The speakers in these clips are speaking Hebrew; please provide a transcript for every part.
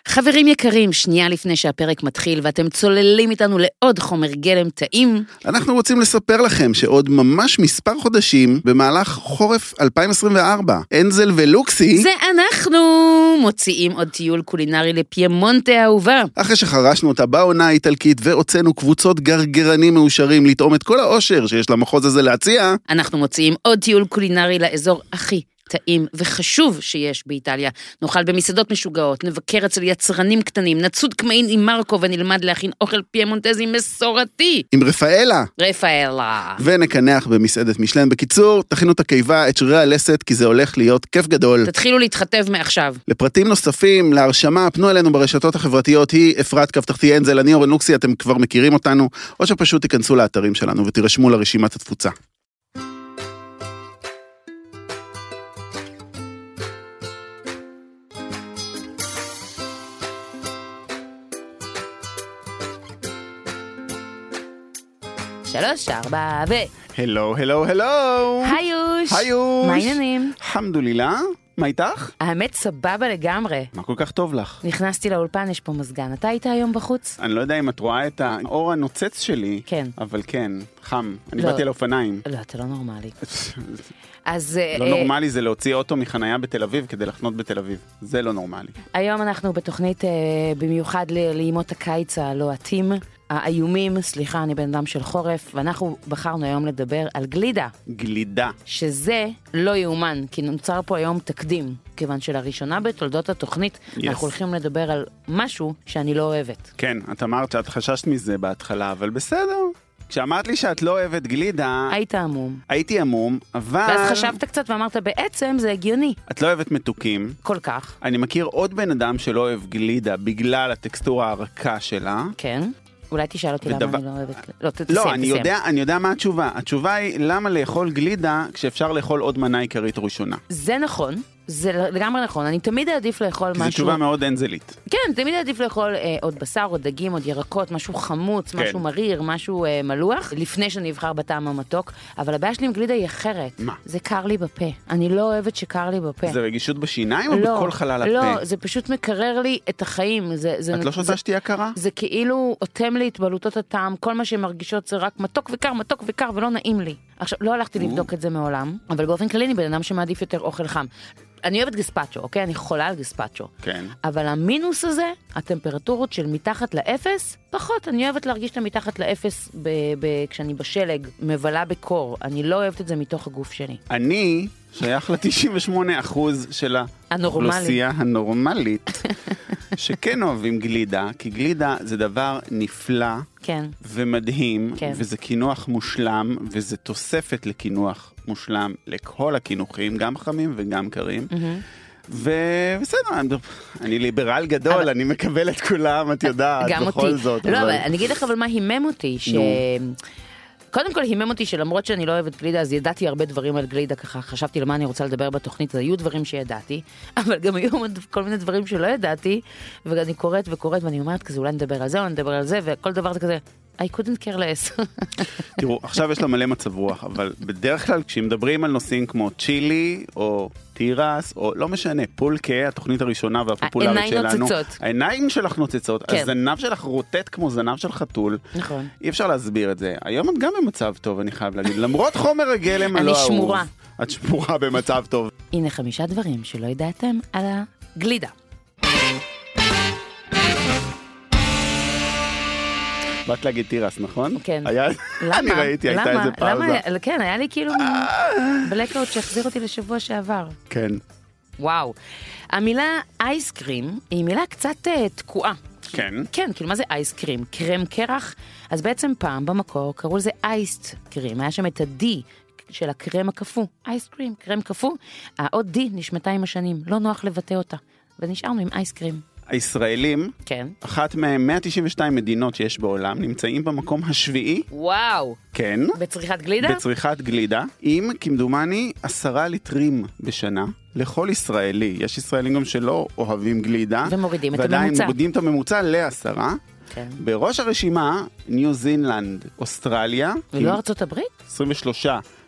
חברים יקרים, שנייה לפני שהפרק מתחיל ואתם צוללים איתנו לעוד חומר גלם טעים. אנחנו רוצים לספר לכם שעוד ממש מספר חודשים במהלך חורף 2024, אנזל ולוקסי זה אנחנו מוציאים עוד טיול קולינרי לפיימונטה האהובה. אחרי שחרשנו אותה בעונה האיטלקית והוצאנו קבוצות גרגרנים מאושרים לטעום את כל האושר שיש למחוז הזה להציע, אנחנו מוציאים עוד טיול קולינרי לאזור הכי טעים וחשוב שיש באיטליה. נאכל במסעדות משוגעות, נבקר אצל יצרנים קטנים, נצוד קמעין עם מרקו ונלמד להכין אוכל פיימונטזי מסורתי. עם רפאלה. ונקנח במסעדת משלן. בקיצור, תכינו את הקיבה, את שרירי הלסת, כי זה הולך להיות כיף גדול. תתחילו להתחתב מעכשיו. לפרטים נוספים, להרשמה, פנו אלינו ברשתות החברתיות, היא אפרת כפתחתי אנזל, אני אורן לוקסי, אתם כבר מכירים אותנו, או שפשוט תיכנסו לאתרים שלנו ותירשמו לרשימת התפוצה. שלוש, ארבע, הלו, הלו, הלו. היוש. היוש. מה העניינים? חמדולילה. מה איתך? האמת סבבה לגמרי. מה כל כך טוב לך? נכנסתי לאולפן, יש פה מזגן. אתה היית היום בחוץ? אני לא יודע אם את רואה את האור הנוצץ שלי. כן. אבל כן, חם. אני באתי על אופניים. לא, אתה לא נורמלי. אז... לא נורמלי זה להוציא אוטו מחנייה בתל אביב כדי לחנות בתל אביב. זה לא נורמלי. היום אנחנו בתוכנית במיוחד לימות הקיץ הלוהטים. האיומים, סליחה, אני בן אדם של חורף, ואנחנו בחרנו היום לדבר על גלידה. גלידה. שזה לא יאומן, כי נוצר פה היום תקדים, כיוון שלראשונה בתולדות התוכנית, אנחנו הולכים לדבר על משהו שאני לא אוהבת. כן, את אמרת שאת חששת מזה בהתחלה, אבל בסדר. כשאמרת לי שאת לא אוהבת גלידה... היית עמום. הייתי עמום, אבל... ואז חשבת קצת ואמרת, בעצם זה הגיוני. את לא אוהבת מתוקים. כל כך. אני מכיר עוד בן אדם שלא אוהב גלידה בגלל הטקסטורה הרכה שלה. כן. אולי תשאל אותי למה אני לא אוהבת... לא, אני יודע מה התשובה. התשובה היא למה לאכול גלידה כשאפשר לאכול עוד מנה עיקרית ראשונה. זה נכון. זה לגמרי נכון, אני תמיד אעדיף לאכול משהו... זו תשובה מאוד אנזלית. כן, תמיד אעדיף לאכול עוד בשר, עוד דגים, עוד ירקות, משהו חמוץ, משהו מריר, משהו מלוח, לפני שאני אבחר בטעם המתוק, אבל הבעיה שלי עם גלידה היא אחרת. מה? זה קר לי בפה. אני לא אוהבת שקר לי בפה. זה רגישות בשיניים או בכל חלל הפה? לא, זה פשוט מקרר לי את החיים. את לא שותה שתהיה קרה? זה כאילו אותם לי התבלוטות הטעם, כל מה שמרגישות זה רק מתוק וקר ולא נעים לי. עכשיו, לא הלכתי לבדוק את זה מעולם, אבל באופן כללי אני בן אדם שמעדיף יותר אוכל חם. אני אוהבת גספצ'ו, אוקיי? אני חולה על גספצ'ו. כן. אבל המינוס הזה, הטמפרטורות של מתחת לאפס, פחות. אני אוהבת להרגיש את המתחת לאפס כשאני בשלג, מבלה בקור. אני לא אוהבת את זה מתוך הגוף שלי. אני שייך ל-98% של האוכלוסייה הנורמלית, שכן אוהבים גלידה, כי גלידה זה דבר נפלא כן. ומדהים, כן. וזה כינוח מושלם, וזה תוספת לכינוח מושלם לכל הכינוחים, גם חמים וגם קרים. ובסדר, אני ליברל גדול, אני מקבל את כולם, את יודעת, בכל זאת. לא, אבל אני אגיד לך אבל מה הימם אותי, קודם כל הימם אותי שלמרות שאני לא אוהבת גלידה, אז ידעתי הרבה דברים על גלידה, ככה חשבתי למה אני רוצה לדבר בתוכנית, אז היו דברים שידעתי, אבל גם היו כל מיני דברים שלא ידעתי, ואני קוראת ואני אומרת כזה, אולי נדבר על זה, אולי נדבר על זה, וכל דבר זה כזה, I couldn't care less. תראו, עכשיו יש לה מלא מצב רוח, אבל בדרך כלל כשמדברים על נושאים כמו צ'ילי, או טירס, או לא משנה, פולקה, התוכנית הראשונה והפופולרית שלנו. העיניים נוצצות. העיניים שלך נוצצות, כן. הזנב שלך רוטט כמו זנב של חתול. נכון. אי אפשר להסביר את זה. היום את גם במצב טוב, אני חייב להגיד. למרות חומר הגלם הלא אהוב. אני שמורה. את שמורה במצב טוב. הנה 5 דברים שלא ידעתם על הגלידה. באת להגיד טירס, נכון? כן. למה? אני ראיתי, הייתה איזה פאוזה. כן, היה לי כאילו בלקאוט שהחזיר אותי לשבוע שעבר. כן. וואו. המילה אייסקרים היא מילה קצת תקועה. כן. כן, כאילו מה זה אייסקרים? קרם קרח? אז בעצם פעם במקור קראו לזה אייסט קרים. היה שם את ה-D של הקרם הקפוא. אייסקרים, קרם קפוא. העוד D נשמטה עם השנים. לא נוח לבטא אותה. ונשארנו עם אייסקרים. הישראלים, כן. אחת מ-192 מדינות שיש בעולם, נמצאים במקום השביעי. וואו. כן. בצריכת גלידה? בצריכת גלידה, עם כמדומני 10 ליטרים בשנה. לכל ישראלי. יש ישראלים גם שלא אוהבים גלידה. ומורידים את הממוצע. ועדיין מורידים את הממוצע ל10. כן. בראש הרשימה, ניו זינלנד, אוסטרליה. ולא ארצות הברית? 23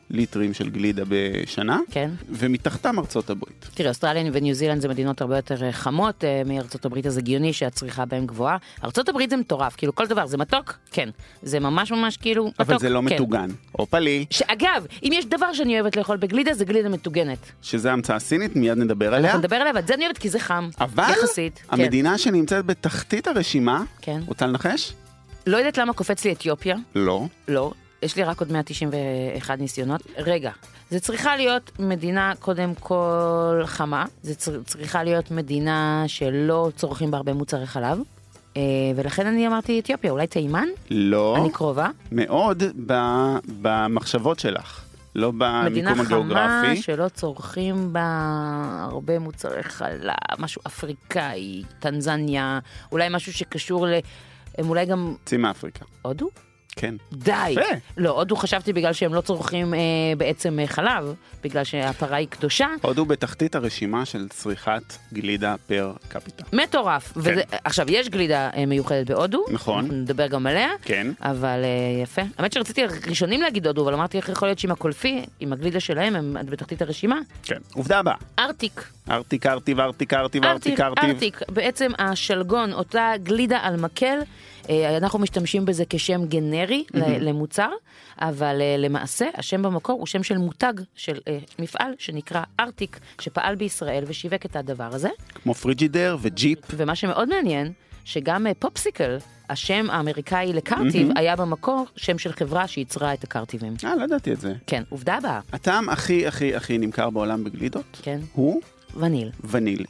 ליטרים של גלידה בשנה, כן. ומתחתם ארצות הברית. תראה, אוסטרליה וניו זילנד זה מדינות הרבה יותר חמות מארצות הברית, אז הגיוני שהצריכה בהן גבוהה. ארצות הברית זה מטורף, כאילו כל דבר, זה מתוק? כן. זה ממש ממש כאילו מתוק? אבל זה לא כן. מטוגן. אופלי. שאגב, אם יש דבר שאני אוהבת לאכול בגלידה, זה גלידה מטוגנת. שזה המצאה סינית, מיד נדבר עליה. אנחנו נדבר עליה, ואת זה אני אוהבת כי זה חם. אבל יחסית. המדינה שנמצאת בתחתית הרשימה, כן. רוצה לנחש? לא יודעת למה קופץ לי אתיופיה. לא. לא. יש לי רק עוד 191 ניסיונות. רגע, זה צריכה להיות מדינה קודם כל חמה, זה צריכה להיות מדינה שלא צורכים בה הרבה מוצרי חלב, ולכן אני אמרתי אתיופיה, אולי תימן? לא. אני קרובה. מאוד במחשבות שלך, לא במיקום הגיאוגרפי. מדינה חמה שלא צורכים בה הרבה מוצרי חלב, משהו אפריקאי, טנזניה, אולי משהו שקשור הם אולי גם... צי מאפריקה. הודו? כן. די. לא, הודו חשבתי בגלל שהם לא צורכים בעצם חלב, בגלל שהפרה היא קדושה. הודו בתחתית הרשימה של צריכת גלידה פר קפיטה. מטורף. כן. עכשיו, יש גלידה מיוחדת בהודו. נכון. אנחנו נדבר גם עליה. כן. אבל יפה. האמת שרציתי ראשונים להגיד הודו, אבל אמרתי איך יכול להיות שעם הקולפי, עם הגלידה שלהם, הם בתחתית הרשימה. כן. עובדה הבאה. ארטיק. ארטיק, ארטיב, ארטיק, ארטיב, ארטיק, ארטיב. ארטיק. בעצם השלגון, אותה גלידה על מקל, אנחנו משתמשים בזה כשם גנרי למוצר, אבל למעשה השם במקור הוא שם של מותג של מפעל שנקרא ארטיק, שפעל בישראל ושיווק את הדבר הזה. כמו פריג'ידר וג'יפ. ומה שמאוד מעניין, שגם פופסיקל, השם האמריקאי לקרטיב, היה במקור שם של חברה שיצרה את הקרטיבים. לא ידעתי את זה. כן, עובדה הבאה. הטעם הכי הכי הכי נמכר בעולם בגלידות, כן. הוא? וניל. וניל.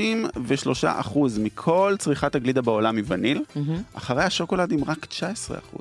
33% מכל צריכת הגלידה בעולם היא וניל, אחרי השוקולד עם רק 19%.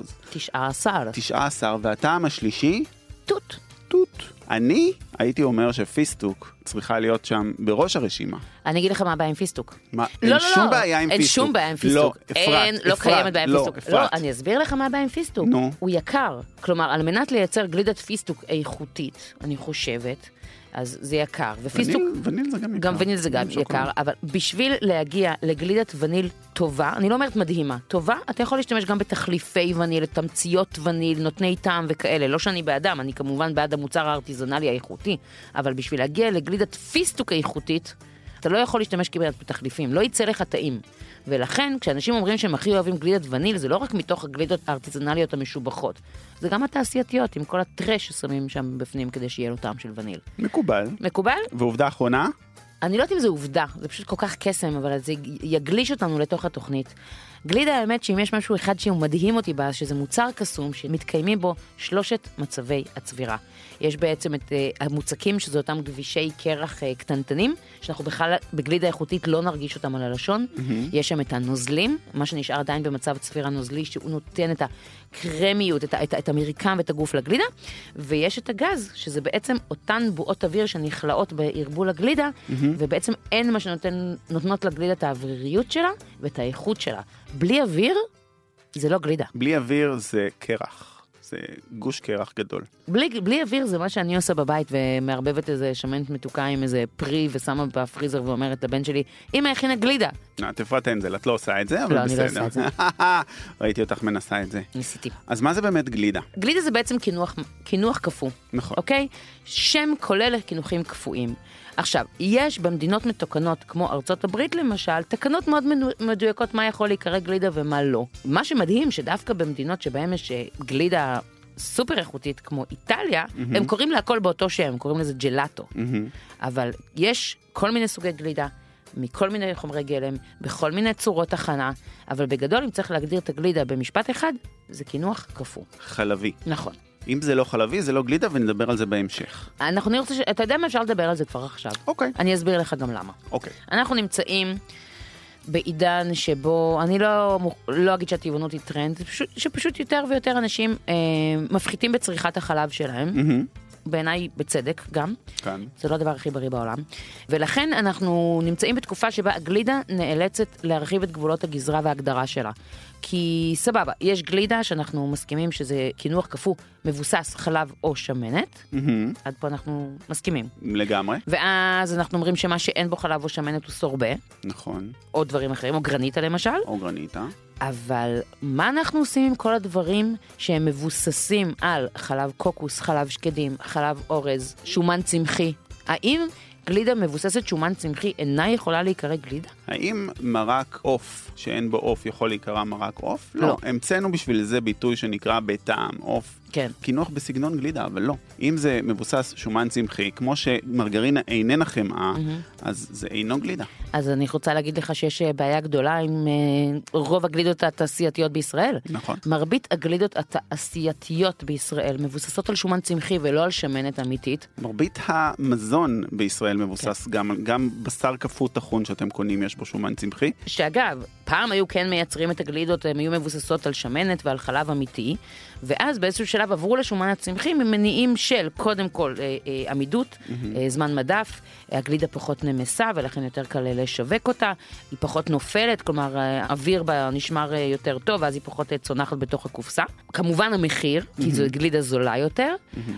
19, והטעם השלישי? תות. תות. אני הייתי אומר שפיסטוק צריכה להיות שם בראש הרשימה. אני אגיד לך מה הבעיה עם פיסטוק. אין שום בעיה עם פיסטוק. אין שום בעיה עם פיסטוק. לא קיימת בעיה עם פיסטוק. לא, אני אסביר לך מה הבעיה עם פיסטוק. הוא יקר. כלומר, על מנת לייצר גלידת פיסטוק איכותית, אני חושבת, אז זה יקר. ופיסטוק... וניל זה גם יקר. גם וניל זה גם יקר, אבל בשביל להגיע לגלידת וניל טובה, אני לא אומרת מדהימה, טובה, אתה יכול להשתמש גם בתחליפי וניל, תמציות וניל, נותני טעם וכאלה. לא שאני בעדם, אני כמובן בעד המוצר הארטיזונלי האיכותי, אבל בשביל להגיע לגלידת פיסטוק איכותית, אתה לא יכול להשתמש כמעט בתחליפים, לא יצא לך טעים. ולכן, כשאנשים אומרים שהם הכי אוהבים גלידת וניל, זה לא רק מתוך הגלידות הארטיזונליות המשובחות, זה גם התעשייתיות, עם כל הטרש ששמים שם בפנים כדי שיהיה לו טעם של וניל. מקובל. מקובל? ועובדה אחרונה? אני לא יודעת אם זה עובדה, זה פשוט כל כך קסם, אבל זה יגליש אותנו לתוך התוכנית. גלידה, האמת שאם יש משהו אחד שהוא מדהים אותי בה, שזה מוצר קסום שמתקיימים בו 3 מצבי הצבירה. יש בעצם את המוצקים, שזה אותם גבישי קרח קטנטנים, שאנחנו בכלל בגלידה איכותית לא נרגיש אותם על הלשון. יש שם את הנוזלים, מה שנשאר עדיין במצב צבירה נוזלי, שהוא נותן את הקרמיות, את המרקם ואת הגוף לגלידה. ויש את הגז, שזה בעצם אותן בועות אוויר שנכלאות בערבול הגלידה, ובעצם אין מה שנותנות לגלידה את האוויריות שלה ואת האיכות שלה. בלי אוויר, זה לא גלידה. בלי אוויר זה קרח. זה גוש קרח גדול. בלי אוויר זה מה שאני עושה בבית, ומערבבת איזה שמנת מתוקה עם איזה פרי, ושמה בפריזר ואומרת לבן שלי, אמא הכינה גלידה. תפרט אין זה, את לא עושה את זה, אבל בסדר. לא, אני לא עושה את זה. ראיתי אותך מנסה את זה. ניסיתי. אז מה זה באמת גלידה? גלידה זה בעצם כינוח קפוא. נכון. אוקיי? שם כולל כינוחים קפואים. עכשיו, יש במדינות מתוקנות, כמו ארצות הברית למשל, תקנות מאוד מדויקות מה יכול להיקרא גלידה ומה לא. מה שמדהים שדווקא במדינות שבהם יש גלידה סופר איכותית כמו איטליה, הם קוראים לה הכל באותו שם, הם קוראים לזה ג'לאטו. אבל יש כל מיני סוגי גלידה, מכל מיני חומרי גלם, בכל מיני צורות הכנה, אבל בגדול אם צריך להגדיר את הגלידה במשפט אחד, זה כינוח קפוא. חלבי. נכון. אם זה לא חלבי, זה לא גלידה, ונדבר על זה בהמשך. אנחנו נרצה אתה יודע מה אפשר לדבר על זה כבר עכשיו. אוקיי. אני אסביר לך גם למה. אוקיי. אנחנו נמצאים בעידן שבו, אני לא אגיד שהטבעונות היא טרנד, שפשוט יותר ויותר אנשים מפחיתים בצריכת החלב שלהם, בעיניי בצדק גם. כאן. זה לא הדבר הכי בריא בעולם. ולכן אנחנו נמצאים בתקופה שבה הגלידה נאלצת להרחיב את גבולות הגזרה וההגדרה שלה. כי סבבה, יש גלידה שאנחנו מסכימים שזה כינוח קפוא, מבוסס חלב או שמנת. עד פה אנחנו מסכימים. לגמרי. ואז אנחנו אומרים שמה שאין בו חלב או שמנת הוא סורבה. נכון. או דברים אחרים, או גרניטה למשל. או גרניטה. אבל מה אנחנו עושים עם כל הדברים שהם מבוססים על חלב קוקוס, חלב שקדים, חלב אורז, שומן צמחי? האם גלידה מבוססת שומן צמחי אינה יכולה להיקרא גלידה? האם מרק עוף שאין בו עוף יכול להיקרא מרק עוף? לא. המצאנו בשביל זה ביטוי שנקרא בטעם עוף. כן. קינוח בסגנון גלידה, אבל לא. אם זה מבוסס שומן צמחי, כמו שמרגרינה איננה חמאה, אז זה אינו גלידה. אז אני רוצה להגיד לך שיש בעיה גדולה עם רוב הגלידות התעשייתיות בישראל. נכון. מרבית הגלידות התעשייתיות בישראל מבוססות על שומן צמחי ולא על שמנת אמיתית. מרבית המזון בישראל מבוסס גם בשר קפוא טחון שאתם קונים, יש בו שומן צמחי. שאגב, פעם היו כן מייצרים את הגלידות, הן היו מבוססות על שמנת ועל חלב אמיתי, ואז באיזשהו שלב עברו לשומן הצמחי ממניעים של קודם כל עמידות, זמן מדף, הגלידה פחות נמסה ולכן יותר קל לשווק אותה, היא פחות נופלת, כלומר האוויר בה נשמר יותר טוב, ואז היא פחות צונחת בתוך הקופסה. כמובן המחיר, כי זו גלידה זולה יותר,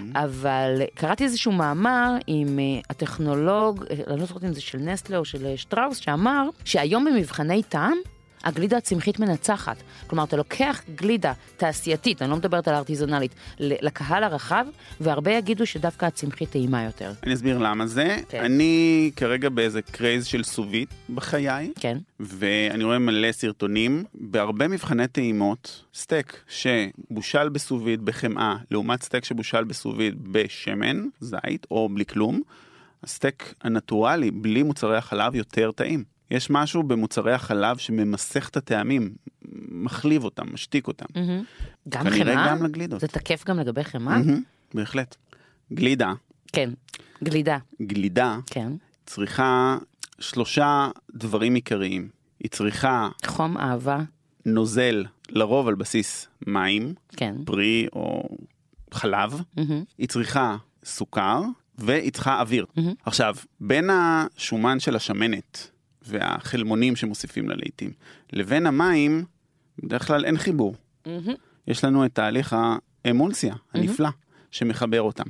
אבל קראתי איזשהו מאמר עם הטכנולוג, אני לא זוכרת אם זה של נסטלה או של שטראוס, שאמר שהיום במבחני טעם, הגלידה הצמחית מנצחת. כלומר, אתה לוקח גלידה תעשייתית, אני לא מדברת על הארטיזונלית, לקהל הרחב, והרבה יגידו שדווקא הצמחית טעימה יותר. אני אסביר למה זה. כן. אני כרגע באיזה קרייז של סובית בחיי, כן. ואני רואה מלא סרטונים, בהרבה מבחני טעימות, סטייק שבושל בסובית בחמאה, לעומת סטייק שבושל בסובית בשמן, זית או בלי כלום, הסטייק הנטורלי, בלי מוצרי החלב, יותר טעים. יש משהו במוצרי החלב שממסך את הטעמים, מחליב אותם, משתיק אותם. גם כנראה חמאה? גם לגלידות. זה תקף גם לגבי חמאה? בהחלט. גלידה. כן, גלידה. גלידה כן. צריכה 3 דברים עיקריים. היא צריכה חום, אהבה. נוזל, לרוב על בסיס מים, כן. פרי או חלב. היא צריכה סוכר, והיא צריכה אוויר. עכשיו, בין השומן של השמנת, והחלמונים שמוסיפים ללעיתים, לבין המים, בדרך כלל אין חיבור. יש לנו את תהליך האמולסיה, הנפלא, שמחבר אותם.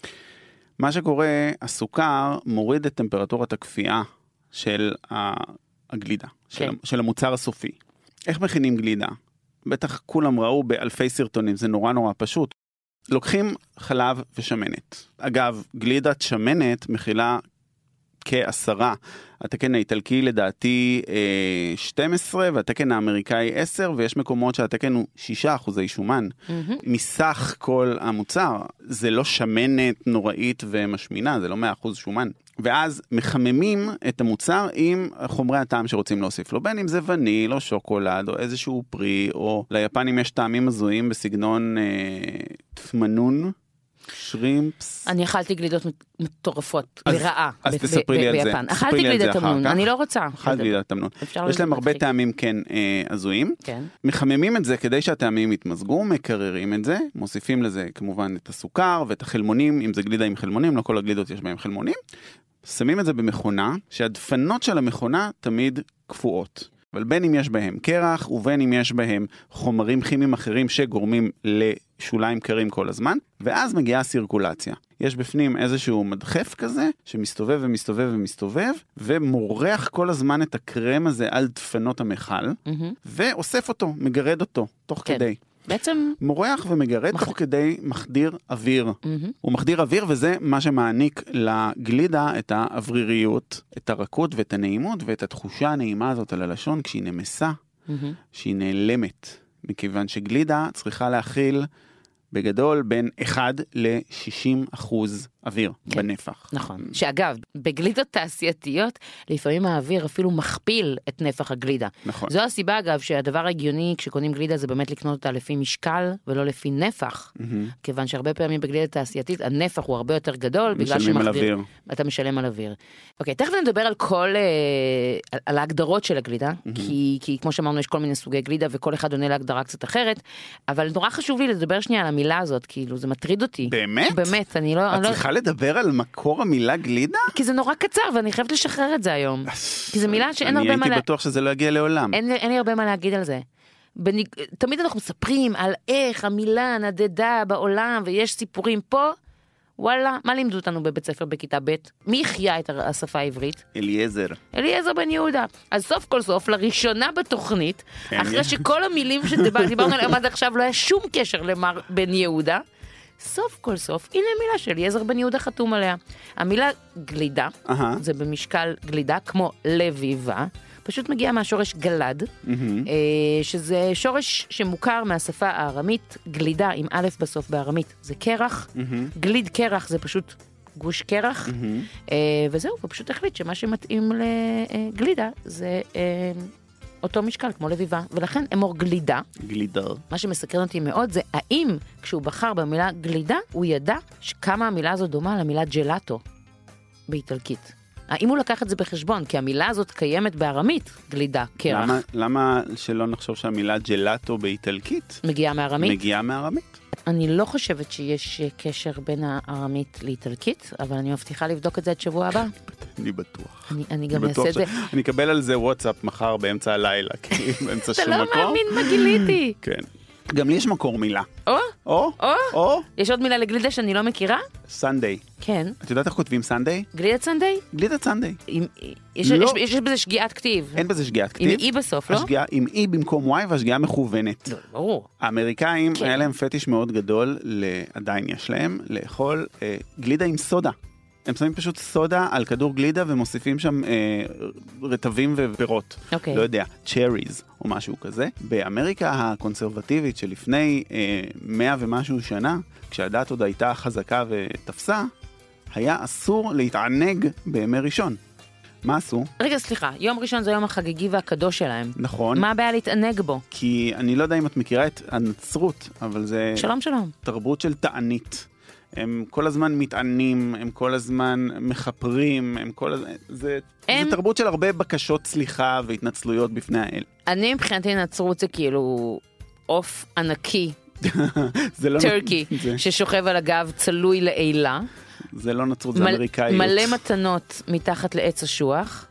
מה שקורה, הסוכר מוריד את טמפרטורת הקפיאה של הגלידה, של המוצר הסופי. איך מכינים גלידה? בטח כולם ראו באלפי סרטונים, זה נורא נורא פשוט. לוקחים חלב ושמנת. אגב, גלידת שמנת מכילה כ10, התקן האיטלקי לדעתי 12, והתקן האמריקאי 10, ויש מקומות שהתקן הוא 6% שומן. מסך כל המוצר, זה לא שמנת נוראית ומשמינה, זה לא 100% שומן. ואז מחממים את המוצר עם חומרי הטעם שרוצים להוסיף לו, בין אם זה וניל או שוקולד או איזשהו פרי, או ליפנים יש טעמים מזוהים בסגנון תמנון, שרימפס. אני אכלתי גלידות מטורפות, לרעה, אז תספרי לי על זה. אכלתי גלידת תמנון, אני לא רוצה. אכלתי גלידת תמנון. יש להם הרבה טעמים כן הזויים. מחממים את זה כדי שהטעמים יתמזגו, מקררים את זה, מוסיפים לזה כמובן את הסוכר ואת החלמונים, אם זה גלידה עם חלמונים, לא כל הגלידות יש בהם חלמונים. שמים את זה במכונה, שהדפנות של המכונה תמיד קפואות. אבל בין אם יש בהם קרח, ובין אם יש בהם חומרים כימיים אחרים שגורמים לשוליים קרים כל הזמן, ואז מגיעה סירקולציה. יש בפנים איזשהו מדחף כזה, שמסתובב ומסתובב ומסתובב, ומורח כל הזמן את הקרם הזה על דפנות המכל, ואוסף אותו, מגרד אותו, תוך כדי. בעצם מורח ומגרד תוך כדי מחדיר אוויר. הוא מחדיר אוויר, וזה מה שמעניק לגלידה את האווריריות, את הרכות ואת הנעימות, ואת התחושה הנעימה הזאת על הלשון, כשהיא נמסה, שהיא נעלמת. מכיוון שגלידה צריכה להכיל בגדול בין 1 ל-60% אוויר בנפח. נכון. שאגב, בגלידות תעשייתיות, לפעמים האוויר אפילו מכפיל את נפח הגלידה. נכון. זו הסיבה, אגב, שהדבר הגיוני כשקונים גלידה זה באמת לקנות אותה לפי משקל ולא לפי נפח. כיוון שהרבה פעמים בגלידה תעשייתית, הנפח הוא הרבה יותר גדול, בגלל שמחדיר. אתה משלם על אוויר. אוקיי, תכף נדבר על כל, על ההגדרות של הגלידה, כי כמו שאמרנו, יש כל מיני סוגי גלידה, וכל אחד עונה להגדרה קצת אחרת, אבל נורא חשוב לי לדבר שנייה על המילה הזאת, כאילו, זה מטריד אותי. באמת? באמת, אני לא... את צריכה לדבר על מקור המילה גלידה? כי זה נורא קצר, ואני חייבת לשחרר את זה היום. כי זו מילה שאין הרבה מה... אני הייתי בטוח שזה לא יגיע לעולם. אין לי הרבה מה להגיד על זה. תמיד אנחנו מספרים על איך המילה נדדה בעולם, ויש סיפורים פה, וואלה, מה לימדו אותנו בבית ספר בכיתה ב'? מי החיה את השפה העברית? אליעזר. אליעזר בן יהודה. אז סוף כל סוף, לראשונה בתוכנית, אחרי שכל המילים שדיברנו עליהם עד עכשיו לא היה שום קשר למר בן יהודה, סוף כל סוף, הנה מילה של אליעזר בן יהודה חתום עליה. המילה גלידה, זה במשקל גלידה, כמו לביבה, פשוט מגיע מהשורש גלד, שזה שורש שמוכר מהשפה הארמית, גלידה עם א' בסוף בארמית, זה קרח, גליד קרח זה פשוט גוש קרח, וזהו, ופשוט החליט שמה שמתאים לגלידה זה אותו משקל כמו לביבה, ולכן אמור גלידה. גלידה. מה שמסקרן אותי מאוד זה האם כשהוא בחר במילה גלידה, הוא ידע שכמה המילה הזו דומה למילה ג'לאטו באיטלקית. האם הוא לקח את זה בחשבון? כי המילה הזאת קיימת בארמית, גלידה, קרח. למה שלא נחשוב שהמילה ג'לאטו באיטלקית? מגיעה מארמית? מגיעה מארמית. אני לא חושבת שיש קשר בין הארמית לאיטלקית, אבל אני מבטיחה לבדוק את זה עד שבוע הבא. אני בטוח. אני גם אעשה את זה. אני אקבל על זה וואטסאפ מחר באמצע הלילה, כי באמצע שום מקום. אתה לא מאמין מה גיליתי. כן. גם לי יש מקור מילה. או? יש עוד מילה לגלידה שאני לא מכירה? סנדיי. כן. את יודעת איך כותבים סנדיי? גלידת סנדיי? גלידת סנדיי. יש בזה שגיאת כתיב. אין בזה שגיאת כתיב. עם אי בסוף, לא? עם אי במקום וואי והשגיאה מכוונת. ברור. האמריקאים היה להם פטיש מאוד גדול, עדיין יש להם, לאכול גלידה עם סודה. הם שמים פשוט סודה על כדור גלידה ומוסיפים שם רטבים ופירות. לא יודע, צ'ריז או משהו כזה. באמריקה הקונסרבטיבית שלפני 100 ומשהו שנה, כשהדת עוד הייתה חזקה ותפסה, היה אסור להתענג בימי ראשון. מה עשו? רגע, סליחה, יום ראשון זה יום החגיגי והקדוש שלהם. נכון. מה הבעיה להתענג בו? כי אני לא יודע אם את מכירה את הנצרות, אבל זה... שלום, שלום. תרבות של תענית. הם כל הזמן מתענים, הם כל הזמן מחפרים, זה תרבות של הרבה בקשות סליחה והתנצלויות בפני האל. אני מבחינתי נצרות זה כאילו עוף ענקי, טורקי, ששוכב על הגב צלוי לעילה. זה לא נצרות, זה אמריקאיות. מלא מתנות מתחת לעץ אשוח.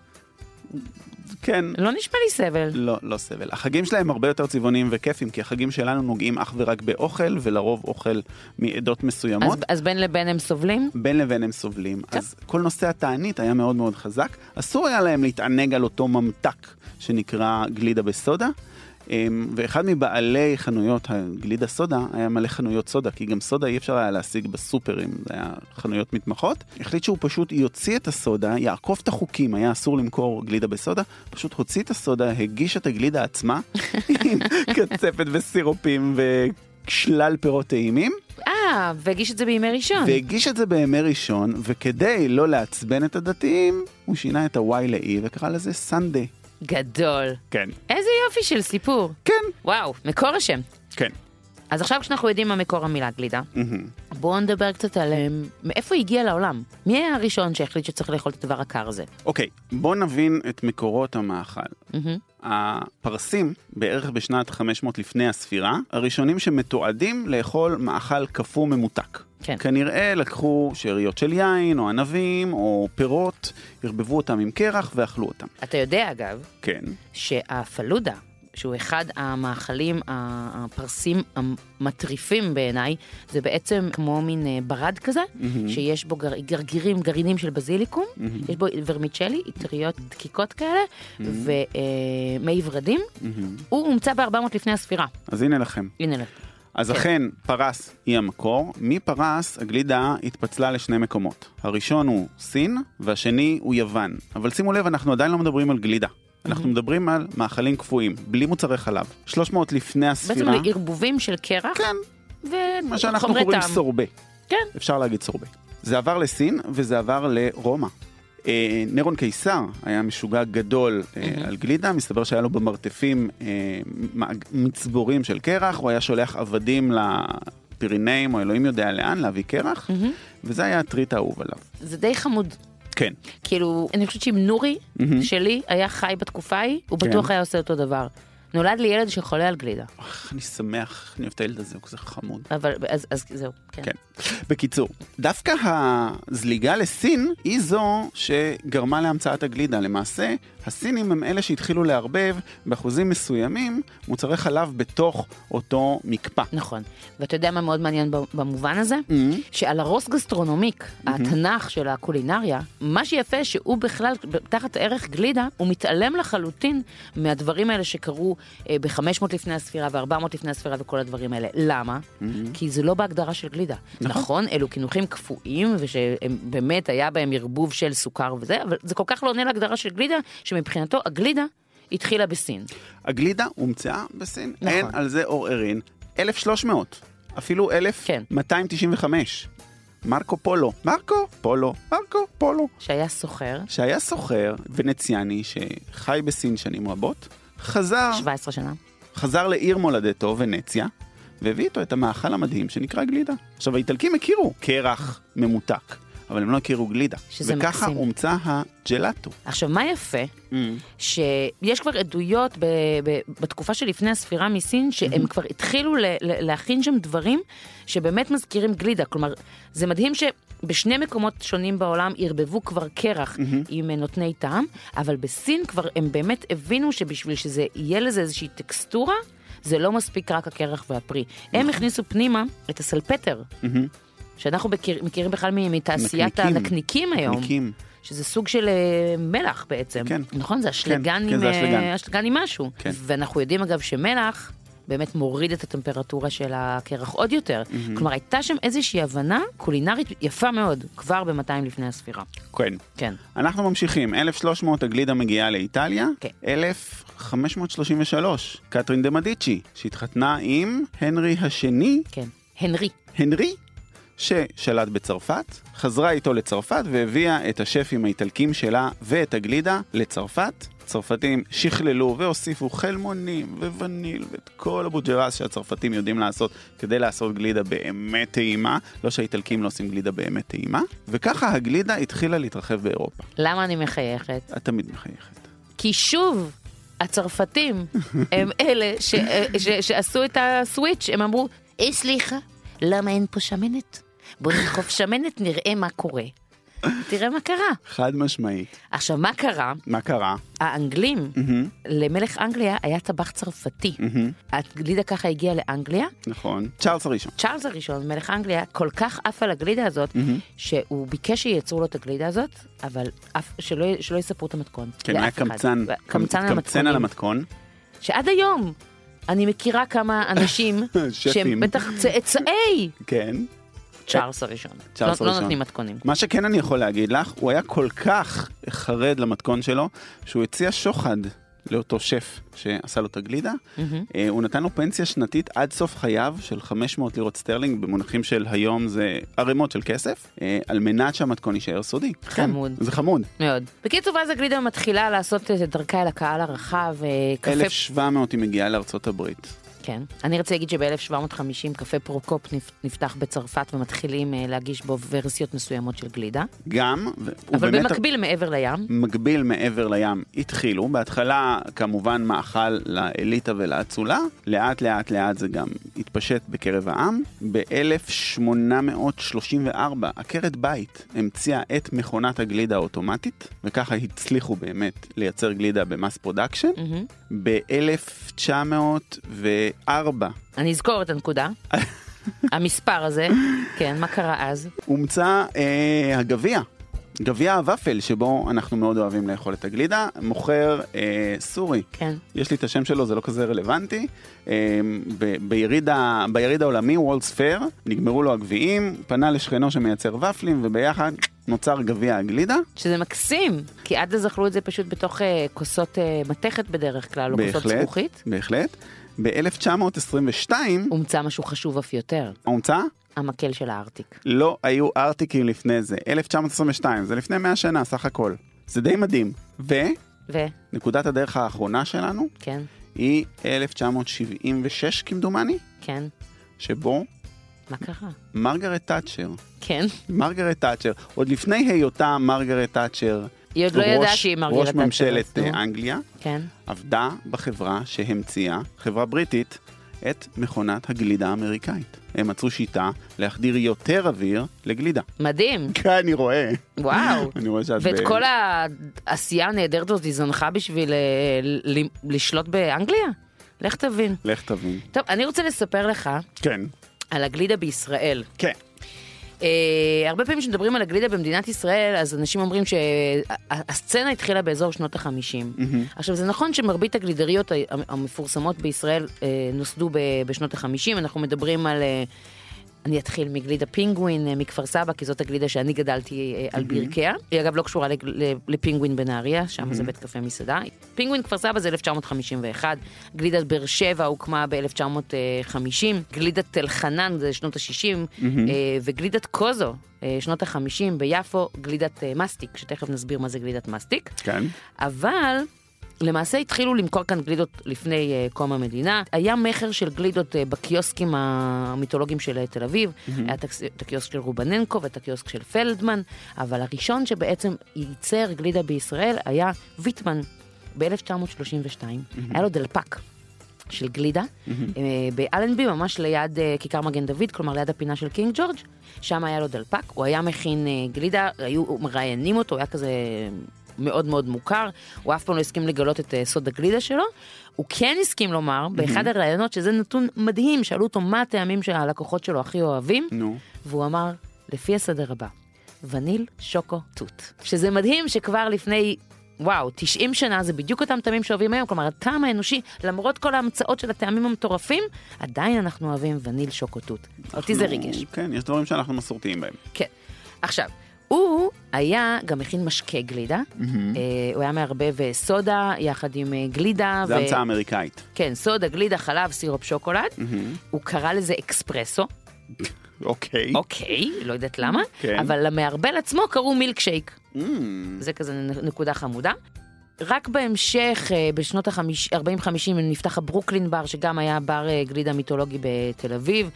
כן. לא נשמע לי סבל. לא סבל. החגים שלהם הרבה יותר צבעוניים וכיפים, כי החגים שלנו נוגעים אך ורק באוכל, ולרוב אוכל מעדות מסוימות. אז בין לבין הם סובלים? בין לבין הם סובלים. אז כל נושא התענית היה מאוד מאוד חזק. אסור היה להם להתענג על אותו ממתק שנקרא גלידה בסודה, ואחד מבעלי חנויות הגלידה סודה היה מלא חנויות סודה, כי גם סודה אי אפשר היה להשיג בסופרים, זה היה חנויות מתמחות. החליט שהוא פשוט יוציא את הסודה, יעקוף את החוקים, היה אסור למכור גלידה בסודה, פשוט הוציא את הסודה, הגיש את הגלידה עצמה, עם קצפת וסירופים ושלל פירות טעימים. והגיש את זה בימי ראשון. והגיש את זה בימי ראשון, וכדי לא לעצבן את הדתיים, הוא שינה את הוואי לאי וקרא לזה סנדיי. גדול. כן. איזה יופי של סיפור. כן. וואו, מקור השם. כן. אז עכשיו כשאנחנו יודעים מה מקור המילה גלידה, בואו נדבר קצת על מאיפה היא הגיעה לעולם. מי היה הראשון שהחליט שצריך לאכול את הדבר הקר הזה? אוקיי, בואו נבין את מקורות המאכל. הפרסים, בערך בשנת 500 לפני הספירה, הראשונים שמתועדים לאכול מאכל קפוא ממותק. כן. כנראה לקחו שאריות של יין, או ענבים, או פירות, הרבבו אותם עם קרח ואכלו אותם. אתה יודע, אגב, כן. שהפלודה, שהוא אחד המאכלים הפרסים המטריפים בעיניי, זה בעצם כמו מין ברד כזה, שיש בו גרעינים של בזיליקום, יש בו ורמיצ'לי, יטריות דקיקות כאלה, ומי ורדים. הוא הומצא ב-400 לפני הספירה. אז הנה לכם. הנה לכם. אז אכן, פרס היא המקור. מפרס הגלידה התפצלה לשני מקומות. הראשון הוא סין, והשני הוא יוון. אבל שימו לב, אנחנו עדיין לא מדברים על גלידה. אנחנו מדברים על מאכלים קפואים, בלי מוצרי חלב. 300 לפני הספירה. בעצם לערבובים של קרח. כן. מה שאנחנו וחומרי קוראים טעם. סורבה. כן. אפשר להגיד סורבה. זה עבר לסין, וזה עבר לרומא. נירון קיסר היה משוגע גדול על גלידה, מסתבר שהיה לו במרתפים מצבורים של קרח, הוא היה שולח עבדים לפירינאים, או אלוהים יודע לאן, להביא קרח, וזה היה הטריט האהוב עליו. זה די חמוד. כן. כאילו, אני חושבת שאם נורי שלי היה חי בתקופה ההיא, הוא בטוח היה עושה אותו דבר. נולד לי ילד שחולה על גלידה. אני שמח, אני אוהב את הילד הזה, הוא כזה חמוד. אבל, אז זהו, כן. כן. בקיצור, דווקא הזליגה לסין היא זו שגרמה להמצאת הגלידה. למעשה, הסינים הם אלה שהתחילו לערבב באחוזים מסוימים מוצרי חלב בתוך אותו מקפא. נכון. ואתה יודע מה מאוד מעניין במובן הזה? שעל הרוס גסטרונומיק, התנ"ך של הקולינריה, מה שיפה שהוא בכלל, תחת ערך גלידה, הוא מתעלם לחלוטין מהדברים האלה שקרו ב-500 לפני הספירה ו-400 לפני הספירה וכל הדברים האלה. למה? כי זה לא בהגדרה של גלידה. נכון, אלו קינוחים קפואים, ושבאמת היה בהם ערבוב של סוכר וזה, אבל זה כל כך לא עונה להגדרה של גלידה, שמבחינתו הגלידה התחילה בסין. הגלידה הומצאה בסין, נכון. אין על זה עוררין. 1300, אפילו 1295. מרקו פולו. שהיה סוחר ונציאני שחי בסין שנים רבות, 17 שנה. חזר לעיר מולדתו ונציה, והביא איתו את המאכל המדהים שנקרא גלידה. עכשיו, האיטלקים הכירו קרח ממותק, אבל הם לא הכירו גלידה. וככה הומצא הג'לאטו. עכשיו, מה יפה? שיש כבר עדויות בתקופה שלפני הספירה מסין, שהם כבר התחילו להכין שם דברים שבאמת מזכירים גלידה. כלומר, זה מדהים שבשני מקומות שונים בעולם ערבבו כבר קרח עם נותני טעם, אבל בסין כבר הם באמת הבינו שבשביל שזה יהיה לזה איזושהי טקסטורה, זה לא מספיק רק הקרח והפרי. הם הכניסו פנימה את הסלפטר, שאנחנו מכירים בכלל מתעשיית הנקניקים היום. שזה סוג של מלח בעצם. כן. נכון? זה אשלגן עם משהו. כן. ואנחנו יודעים אגב שמלח באמת מוריד את הטמפרטורה של הקרח עוד יותר. כלומר, הייתה שם איזושהי הבנה קולינרית יפה מאוד, כבר ב-200 לפני הספירה. כן. כן. אנחנו ממשיכים. 1300 הגלידה מגיעה לאיטליה. כן. 1533, קטרין דה מדיצ'י, שהתחתנה עם הנרי השני. כן. הנרי, ששלט בצרפת, חזרה איתו לצרפת והביאה את השפים האיטלקים שלה ואת הגלידה לצרפת. צרפתים שכללו והוסיפו חלמונים ווניל ואת כל הבוג'רס שהצרפתים יודעים לעשות כדי לעשות גלידה באמת טעימה, לא שהאיטלקים לא עושים גלידה באמת טעימה, וככה הגלידה התחילה להתרחב באירופה. למה אני מחייכת? את תמיד מחייכת. כי שוב, הצרפתים הם אלה שעשו את הסוויץ', הם אמרו, סליחה, למה אין פה שמנת? בוא נדחוף שמנת, נראה מה קורה. תראה מה קרה. חד משמעית. עכשיו, מה קרה? מה קרה? האנגלים, למלך אנגליה היה טבח צרפתי. הגלידה ככה הגיעה לאנגליה. נכון. צ'ארלס הראשון, מלך אנגליה, כל כך עף על הגלידה הזאת, שהוא ביקש שייצרו לו את הגלידה הזאת, אבל שלא יספרו את המתכון. כן, היה קמצן על המתכון. שעד היום אני מכירה כמה אנשים שהם בטח צאצאי. כן. צ'ארלס הראשון. לא נותנים מתכונים. מה שכן אני יכול להגיד לך, הוא היה כל כך חרד למתכון שלו, שהוא הציע שוחד לאותו שף שעשה לו את הגלידה. הוא נתן לו פנסיה שנתית עד סוף חייו של 500 לירות סטרלינג, במונחים של היום זה ערימות של כסף, על מנת שהמתכון יישאר סודי. חמוד. זה חמוד. מאוד. בקיצור, ואז הגלידה מתחילה לעשות את דרכה אל הקהל הרחב. 1700 היא מגיעה לארצות הברית. כן. אני רוצה להגיד שב-1750 קפה פרוקופ נפתח בצרפת ומתחילים להגיש בו ורסיות מסוימות של גלידה. גם. אבל במקביל מעבר לים. מקביל מעבר לים התחילו. בהתחלה כמובן מאכל לאליטה ולאצולה. לאט לאט לאט זה גם התפשט בקרב העם. ב-1834 עקרת בית המציאה את מכונת הגלידה האוטומטית, וככה הצליחו באמת לייצר גלידה במס פרודקשן. ב-1904 אני אזכור את הנקודה. המספר הזה, כן, מה קרה אז? הומצא הגביע. גביע הוואפל, שבו אנחנו מאוד אוהבים לאכול את הגלידה, מוכר סורי. כן. יש לי את השם שלו, זה לא כזה רלוונטי. ביריד העולמי, וולדס פייר, נגמרו לו הגביעים, פנה לשכנו שמייצר ופלים, וביחד נוצר גביע הגלידה. שזה מקסים, כי עד אז אכלו את זה פשוט בתוך כוסות מתכת בדרך כלל, או כוסות זכוכית. בהחלט. ב-1922... הומצא משהו חשוב אף יותר. הומצא? המקל של הארטיק. לא היו ארטיקים לפני זה. 1922, זה לפני 100 שנה, סך הכל. זה די מדהים. נקודת הדרך האחרונה שלנו, כן. היא 1976 כמדומני. כן. שבו... מה קרה? מרגרט תאצ'ר. כן. מרגרט תאצ'ר. עוד לפני היותה מרגרט תאצ'ר, היא עוד לא ידעה שהיא מרגרט תאצ'ר. ראש ממשלת אנגליה. כן. עבדה בחברה שהמציאה, חברה בריטית, את מכונת הגלידה האמריקאית. הם מצאו שיטה להחדיר יותר אוויר לגלידה. מדהים. כן, אני רואה. וואו. אני רואה שאת ואת כל העשייה הנהדרת הזאת היא זנחה בשביל לשלוט באנגליה? לך תבין. לך תבין. טוב, אני רוצה לספר לך כן. על הגלידה בישראל. כן. הרבה פעמים כשמדברים על הגלידה במדינת ישראל, אז אנשים אומרים שהסצנה התחילה באזור שנות ה-50. עכשיו, זה נכון שמרבית הגלידריות המפורסמות בישראל נוסדו בשנות ה-50, אנחנו מדברים על... אני אתחיל מגלידה פינגווין מכפר סבא, כי זאת הגלידה שאני גדלתי על ברכיה. היא אגב לא קשורה לפינגווין בנהריה, שם זה בית קפה מסעדה. פינגווין כפר סבא זה 1951, גלידת באר שבע הוקמה ב-1950, גלידת תל חנן זה שנות ה-60, וגלידת קוזו, שנות ה-50 ביפו, גלידת מסטיק, שתכף נסביר מה זה גלידת מסטיק. כן. אבל... למעשה התחילו למכור כאן גלידות לפני קום המדינה. היה מחר של גלידות בקיוסקים המיתולוגיים של תל אביב. היה את הקיוסק של רובננקו ואת הקיוסק של פלדמן, אבל הראשון שבעצם ייצר גלידה בישראל היה ויטמן ב-1932. היה לו דלפק של גלידה, באלנבי, ממש ליד כיכר מגן דוד, כלומר ליד הפינה של קינג ג'ורג', שם היה לו דלפק, הוא היה מכין גלידה, היו מראיינים אותו, הוא היה כזה... מאוד מאוד מוכר, הוא אף פעם לא הסכים לגלות את סוד הגלידה שלו, הוא כן הסכים לומר, באחד הרעיונות, שזה נתון מדהים, שאלו אותו מה הטעמים שהלקוחות שלו הכי אוהבים, והוא אמר, לפי הסדר הבא, וניל, שוקו, תות. שזה מדהים שכבר לפני, 90 שנה זה בדיוק אותם טעמים שאוהבים היום, כלומר, הטעם האנושי, למרות כל ההמצאות של הטעמים המטורפים, עדיין אנחנו אוהבים וניל, שוקו, תות. אותי זה ריגש. כן, יש דברים שאנחנו מסורתיים בהם. כן. עכשיו, הוא היה גם מכין משקה גלידה, הוא היה מערבב סודה יחד עם גלידה. זה המצאה אמריקאית. כן, סודה, גלידה, חלב, סירופ, שוקולד. הוא קרא לזה אקספרסו. אוקיי. אוקיי, לא יודעת למה. אבל למערבל עצמו קראו מילקשייק. זה כזה נקודה חמודה. רק בהמשך, בשנות ה-40-50, נפתח הברוקלין בר, שגם היה בר גלידה מיתולוגי בתל אביב,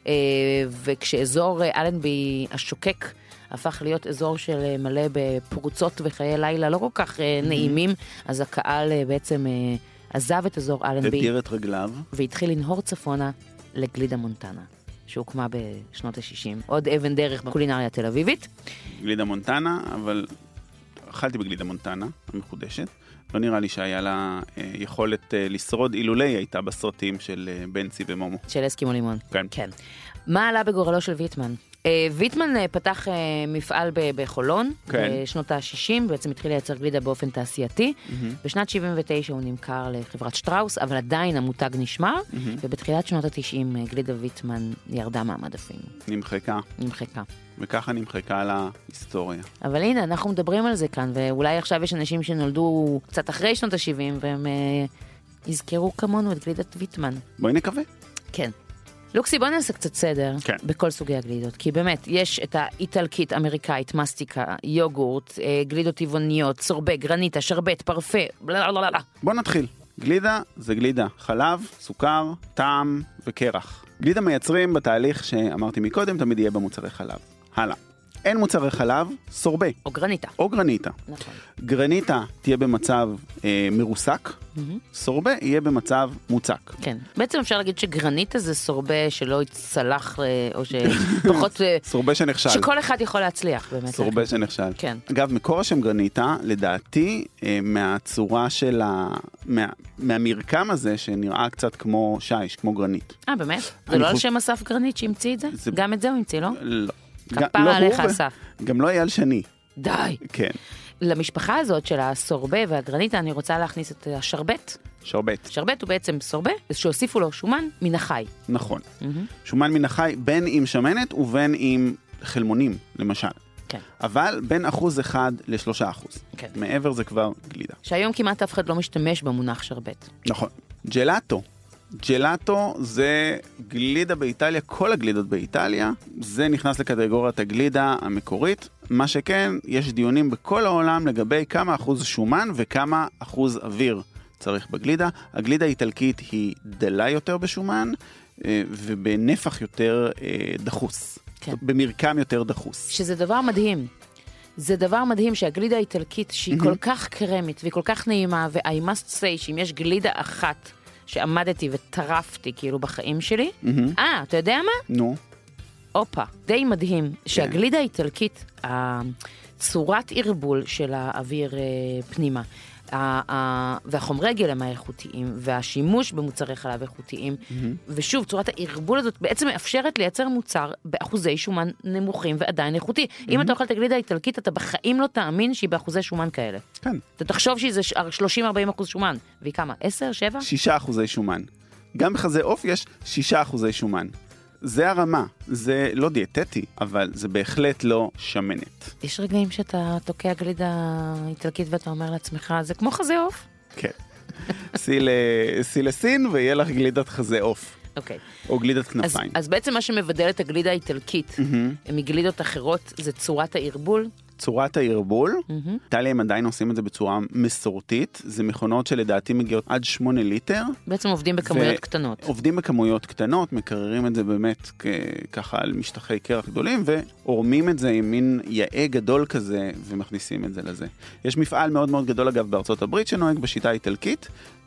וכשאזור אלנבי השוקק, הפך להיות אזור של מלא בפרוצות וחיי לילה לא כל כך נעימים, אז הקהל בעצם עזב את אזור אלנבי. הדיר את רגליו. והתחיל לנהור צפונה לגלידה מונטנה, שהוקמה בשנות ה-60. עוד אבן דרך בקולינריה התל אביבית. גלידה מונטנה, אבל אכלתי בגלידה מונטנה, המחודשת. לא נראה לי שהיה לה יכולת לשרוד אילולי הייתה בסרטים של בנצי ומומו. של אסקימו לימון. כן. כן. מה עלה בגורלו של ויטמן? ויטמן פתח מפעל בחולון, בשנות ה-60, בעצם התחיל לייצר גלידה באופן תעשייתי. בשנת 79 הוא נמכר לחברת שטראוס, אבל עדיין המותג נשמר, ובתחילת שנות ה-90 גלידה ויטמן ירדה מהמדפים. נמחקה. וככה נמחקה על ההיסטוריה. אבל הנה, אנחנו מדברים על זה כאן, ואולי עכשיו יש אנשים שנולדו קצת אחרי שנות ה-70, והם יזכרו כמונו את גלידת ויטמן. בואי נקווה. כן. לוקסי, בוא נעשה קצת סדר בכל סוגי הגלידות, כי באמת, יש את האיטלקית, אמריקאית, מסטיקה, יוגורט, גלידות טבעוניות, סורבה, גרניטה, שרבט, פרפה, בללללה. בוא נתחיל. גלידה זה גלידה, חלב, סוכר, טעם וקרח. גלידה מייצרים בתהליך שאמרתי מקודם, תמיד יהיה במוצרי חלב. הלאה. אין מוצרי חלב, סורבה. או גרניטה. נכון. גרניטה תהיה במצב מרוסק, סורבה יהיה במצב מוצק. כן. בעצם אפשר להגיד שגרניטה זה סורבה שלא יצלח, או שפחות... סורבה שנכשל. שכל אחד יכול להצליח, באמת. סורבה שנכשל. כן. אגב, מקור השם גרניטה, לדעתי, מהצורה של מהמרקם הזה, שנראה קצת כמו שיש, כמו גרנית. באמת? זה לא על שם אסף גרנית שהמציא את זה? גם את זה הוא המציא, לא? לא. כפרה עליך אסף. גם לא אייל שני. די. כן. למשפחה הזאת של הסורבה והגרניטה אני רוצה להכניס את השרבט. שרבט הוא בעצם סורבה, שהוסיפו לו שומן מן החי. נכון. שומן מן החי בין עם שמנת ובין עם חלמונים, למשל. כן. אבל בין 1% ל3%. כן. מעבר זה כבר גלידה. שהיום כמעט אף אחד לא משתמש במונח שרבט. נכון. ג'לאטו. ג'לאטו זה גלידה באיטליה, כל הגלידות באיטליה, זה נכנס לקטגוריית הגלידה המקורית, מה שכן, יש דיונים בכל העולם לגבי כמה אחוז שומן וכמה אחוז אוויר צריך בגלידה. הגלידה האיטלקית היא דלה יותר בשומן, ובנפח יותר דחוס, כן. במרקם יותר דחוס. שזה דבר מדהים. זה דבר מדהים שהגלידה האיטלקית שהיא כל כך קרמית והיא כל כך נעימה, ו-I must say שאם יש גלידה אחת שעמדתי וטרפתי כאילו בחיים שלי. אתה יודע מה? נו. אופה, די מדהים, שהגלידה האיטלקית, צורת ערבול של האוויר פנימה, והחומרי גלם האיכותיים, והשימוש במוצרי חלב איכותיים, ושוב, צורת הערבול הזאת בעצם מאפשרת לייצר מוצר באחוזי שומן נמוכים ועדיין איכותי. אם אתה אוכל את הגלידה האיטלקית, אתה בחיים לא תאמין שהיא באחוזי שומן כאלה. כן. אתה תחשוב שזה 30-40% שומן, והיא כמה? 10? 7? 6% שומן. גם בחזה עוף יש 6% שומן. זה הרמה, זה לא דיאטטי, אבל זה בהחלט לא שמנת. יש רגעים שאתה תוקע גלידה איטלקית ואתה אומר לעצמך, זה כמו חזה עוף? כן. סי לסין ויהיה לך גלידת חזה עוף. אוקיי. או גלידת כנפיים. אז בעצם מה שמבדל את הגלידה האיטלקית מגלידות אחרות זה צורת הערבול. צורת הערבול, איטליה הם עדיין עושים את זה בצורה מסורתית, זה מכונות שלדעתי מגיעות עד 8 ליטר. בעצם עובדים בכמויות קטנות. עובדים בכמויות קטנות, מקררים את זה באמת ככה על משטחי קרח גדולים, ועורמים את זה עם מין יאה גדול כזה, ומכניסים את זה לזה. יש מפעל מאוד מאוד גדול אגב בארצות הברית, שנוהג בשיטה האיטלקית,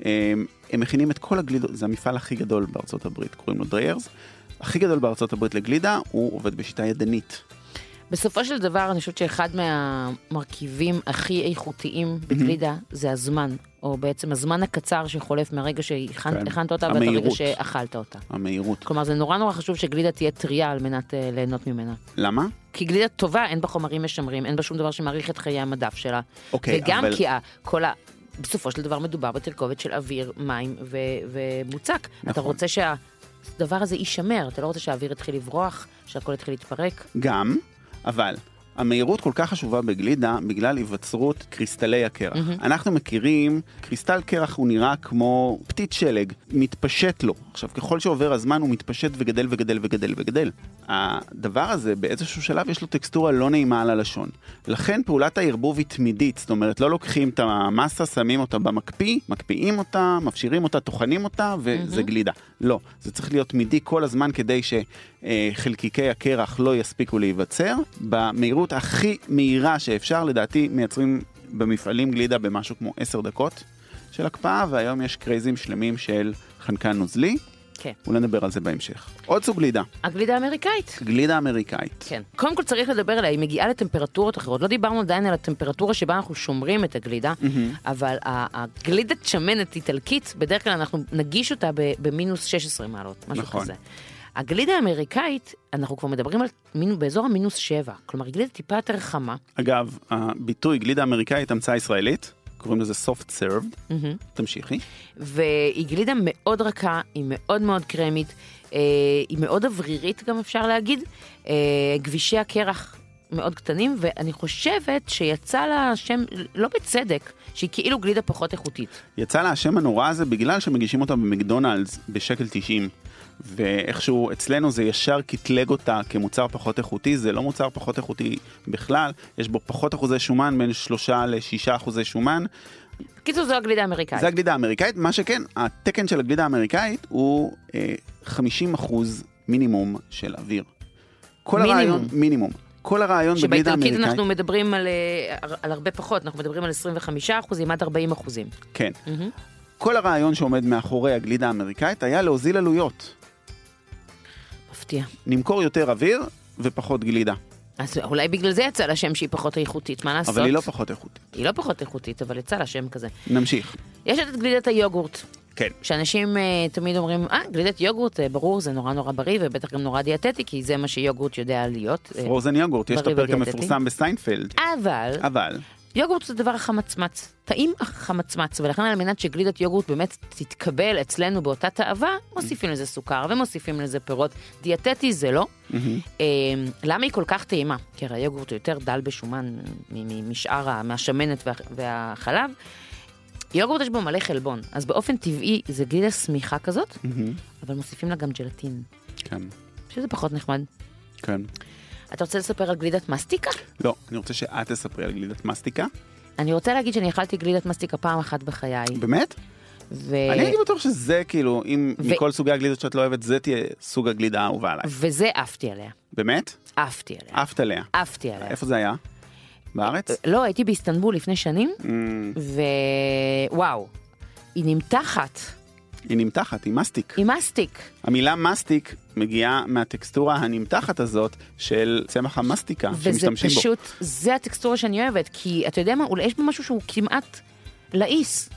הם מכינים את כל הגלידות, זה המפעל הכי גדול בארצות הברית, קוראים לו דריירס, הכי גדול בארצות הברית לגלידה, הוא עובד בשיטה ידנית. בסופו של דבר, אני חושבת שאחד מהמרכיבים הכי איכותיים בגלידה זה הזמן, או בעצם הזמן הקצר שחולף מהרגע שהכנת אותה ועד הרגע שאכלת אותה. המהירות. כלומר, זה נורא נורא חשוב שגלידה תהיה טריה על מנת ליהנות ממנה. למה? כי גלידה טובה, אין בה חומרים משמרים, אין בה שום דבר שמעריך את חיי המדף שלה. וגם כי בסופו של דבר מדובר בתרכובת של אוויר, מים ומוצק. אתה רוצה שהדבר הזה יישמר, אתה לא רוצה שהאוויר יתחיל לברוח, שהכל יתחיל להתפרק. גם, אבל המהירות כל כך חשובה בגלידה בגלל היווצרות קריסטלי הקרח. אנחנו מכירים, קריסטל קרח הוא נראה כמו פתית שלג, מתפשט לו. עכשיו, ככל שעובר הזמן הוא מתפשט וגדל וגדל וגדל וגדל. הדבר הזה באיזשהו שלב יש לו טקסטורה לא נעימה על הלשון. לכן פעולת הערבוב היא תמידית, זאת אומרת לא לוקחים את המסה, שמים אותה במקפיא, מקפיאים אותה, מפשירים אותה, טוחנים אותה וזה גלידה. לא, זה צריך להיות תמידי כל הזמן כדי שחלקיקי הקרח לא יספיקו להיווצר. במהירות הכי מהירה שאפשר, לדעתי מייצרים במפעלים גלידה במשהו כמו 10 דקות של הקפאה, והיום יש קרייזים שלמים של חנקן נוזלי. כן. אולי נדבר על זה בהמשך. עוד סוג גלידה. הגלידה האמריקאית. גלידה האמריקאית. כן. קודם כל צריך לדבר עליה, היא מגיעה לטמפרטורות אחרות. לא דיברנו עדיין על הטמפרטורה שבה אנחנו שומרים את הגלידה, אבל הגלידת שמנת איטלקית, בדרך כלל אנחנו נגיש אותה במינוס 16 מעלות, משהו כזה. הגלידה האמריקאית, אנחנו כבר מדברים על באזור המינוס 7, כלומר, גלידה טיפה יותר חמה. אגב, הביטוי גלידה אמריקאית המצאה ישראלית, קוראים לזה soft served, תמשיכי. והיא גלידה מאוד רכה, היא מאוד מאוד קרמית, היא מאוד אוורירית גם אפשר להגיד, גבישי הקרח מאוד קטנים, ואני חושבת שיצא לה שם, לא בצדק, שהיא כאילו גלידה פחות איכותית. יצא לה השם הנורא הזה בגלל שמגישים אותה במקדונלדס בשקל 90, ואיכשהו אצלנו זה ישר קטלג אותה כמוצר פחות איכותי, זה לא מוצר פחות איכותי בכלל, יש בו פחות אחוזי שומן, בין 3 ל6 אחוזי שומן. קיצור, זו הגלידה האמריקאית. זה הגלידה האמריקאית, מה שכן, התקן של הגלידה האמריקאית הוא 50% מינימום של אוויר. כל הרעיון, מינימום. כל הרעיון בגלידה האמריקאית... שבאיטלקית אנחנו מדברים על הרבה פחות, אנחנו מדברים על 25% עד 40%. כן. כל הרעיון שעומד מאחורי הגלידה האמריקאית היה להוזיל עלויות. מפתיע. נמכור יותר אוויר ופחות גלידה. אז אולי בגלל זה יצא לה שם שהיא פחות איכותית, מה לעשות? אבל היא לא פחות איכותית. היא לא פחות איכותית, אבל יצא לה שם כזה. נמשיך. יש את גלידת היוגורט. כן. שאנשים תמיד אומרים, גלידת יוגורט, ברור, זה נורא נורא בריא, ובטח גם נורא דיאטטי, כי זה מה שיוגורט יודע להיות. פרוזן יוגורט, יש את הפרק המפורסם בסיינפלד. אבל... יוגורט זה דבר החמצמץ, טעים החמצמץ, ולכן על מנת שגלידת יוגורט באמת תתקבל אצלנו באותה תאווה, מוסיפים לזה סוכר ומוסיפים לזה פירות. דיאטטי זה לא. למה היא כל כך טעימה? כי הרי היוגורט הוא יותר דל בשומן מהשמנת והחלב. יוגורט יש בו מלא חלבון, אז באופן טבעי זה גלידה סמיכה כזאת, אבל מוסיפים לה גם ג'לטין. כן. שזה פחות נחמד. כן. אתה רוצה לספר על גלידת מסטיקה? לא, אני רוצה שאת תספרי על גלידת מסטיקה. אני רוצה להגיד שאני אכלתי גלידת מסטיקה פעם אחת בחיי. באמת? אני הייתי בטוח שזה כאילו, אם מכל סוגי הגלידות שאת לא אוהבת, זה תהיה סוג הגלידה האהובה עליי. וזה עפתי עליה. באמת? עפתי עליה. עפת עליה? עפתי עליה. איפה זה היה? בארץ? לא, הייתי באיסטנבול לפני שנים, ווואו, היא נמתחת. היא נמתחת, היא מסטיק. היא מסטיק. המילה מסטיק מגיעה מהטקסטורה הנמתחת הזאת של צמח המסטיקה שמשתמשים בו. וזה פשוט, זה הטקסטורה שאני אוהבת, כי אתה יודע מה, אולי יש בה משהו שהוא כמעט לעיס.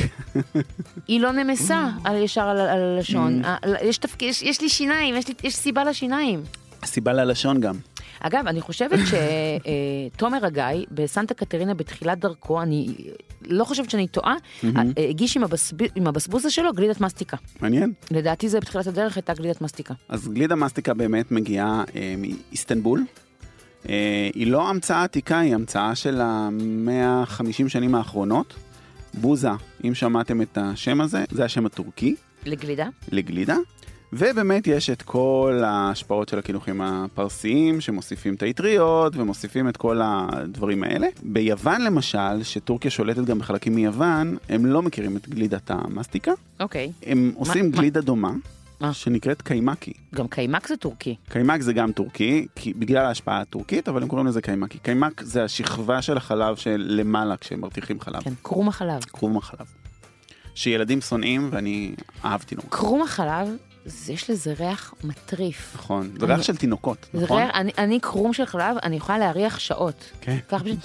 היא לא נמסה ישר על הלשון. יש לי שיניים, יש סיבה לשיניים. סיבה ללשון גם. אגב, אני חושבת שתומר אגאי, בסנטה קטרינה בתחילת דרכו, אני לא חושבת שאני טועה, הגיש עם הבסבוזה שלו גלידת מסטיקה. מעניין. לדעתי זה בתחילת הדרך הייתה גלידת מסטיקה. אז גלידה מסטיקה באמת מגיעה מאיסטנבול. היא לא המצאה עתיקה, היא המצאה של 150 שנים האחרונות. בוזה, אם שמעתם את השם הזה, זה השם הטורקי. לגלידה? לגלידה. ובאמת יש את כל ההשפעות של הקינוחים הפרסיים, שמוסיפים את האטריות ומוסיפים את כל הדברים האלה. ביוון למשל, שטורקיה שולטת גם בחלקים מיוון, הם לא מכירים את גלידת המסטיקה. אוקיי. הם עושים גלידה דומה, שנקראת קיימקי. גם קיימק זה טורקי. קיימק זה גם טורקי, בגלל ההשפעה הטורקית, אבל הם קוראים לזה קיימקי. קיימק זה השכבה של החלב של למעלה כשהם מרתיחים חלב. כן, קרום החלב. קרום החלב. שילדים שונאים ואני אהבתי נורא. קרום החלב, יש לזה ריח מטריף. נכון, זה ריח של תינוקות, נכון? אני קרום של חלב, אני יכולה להריח שעות. כן. כך פשוט...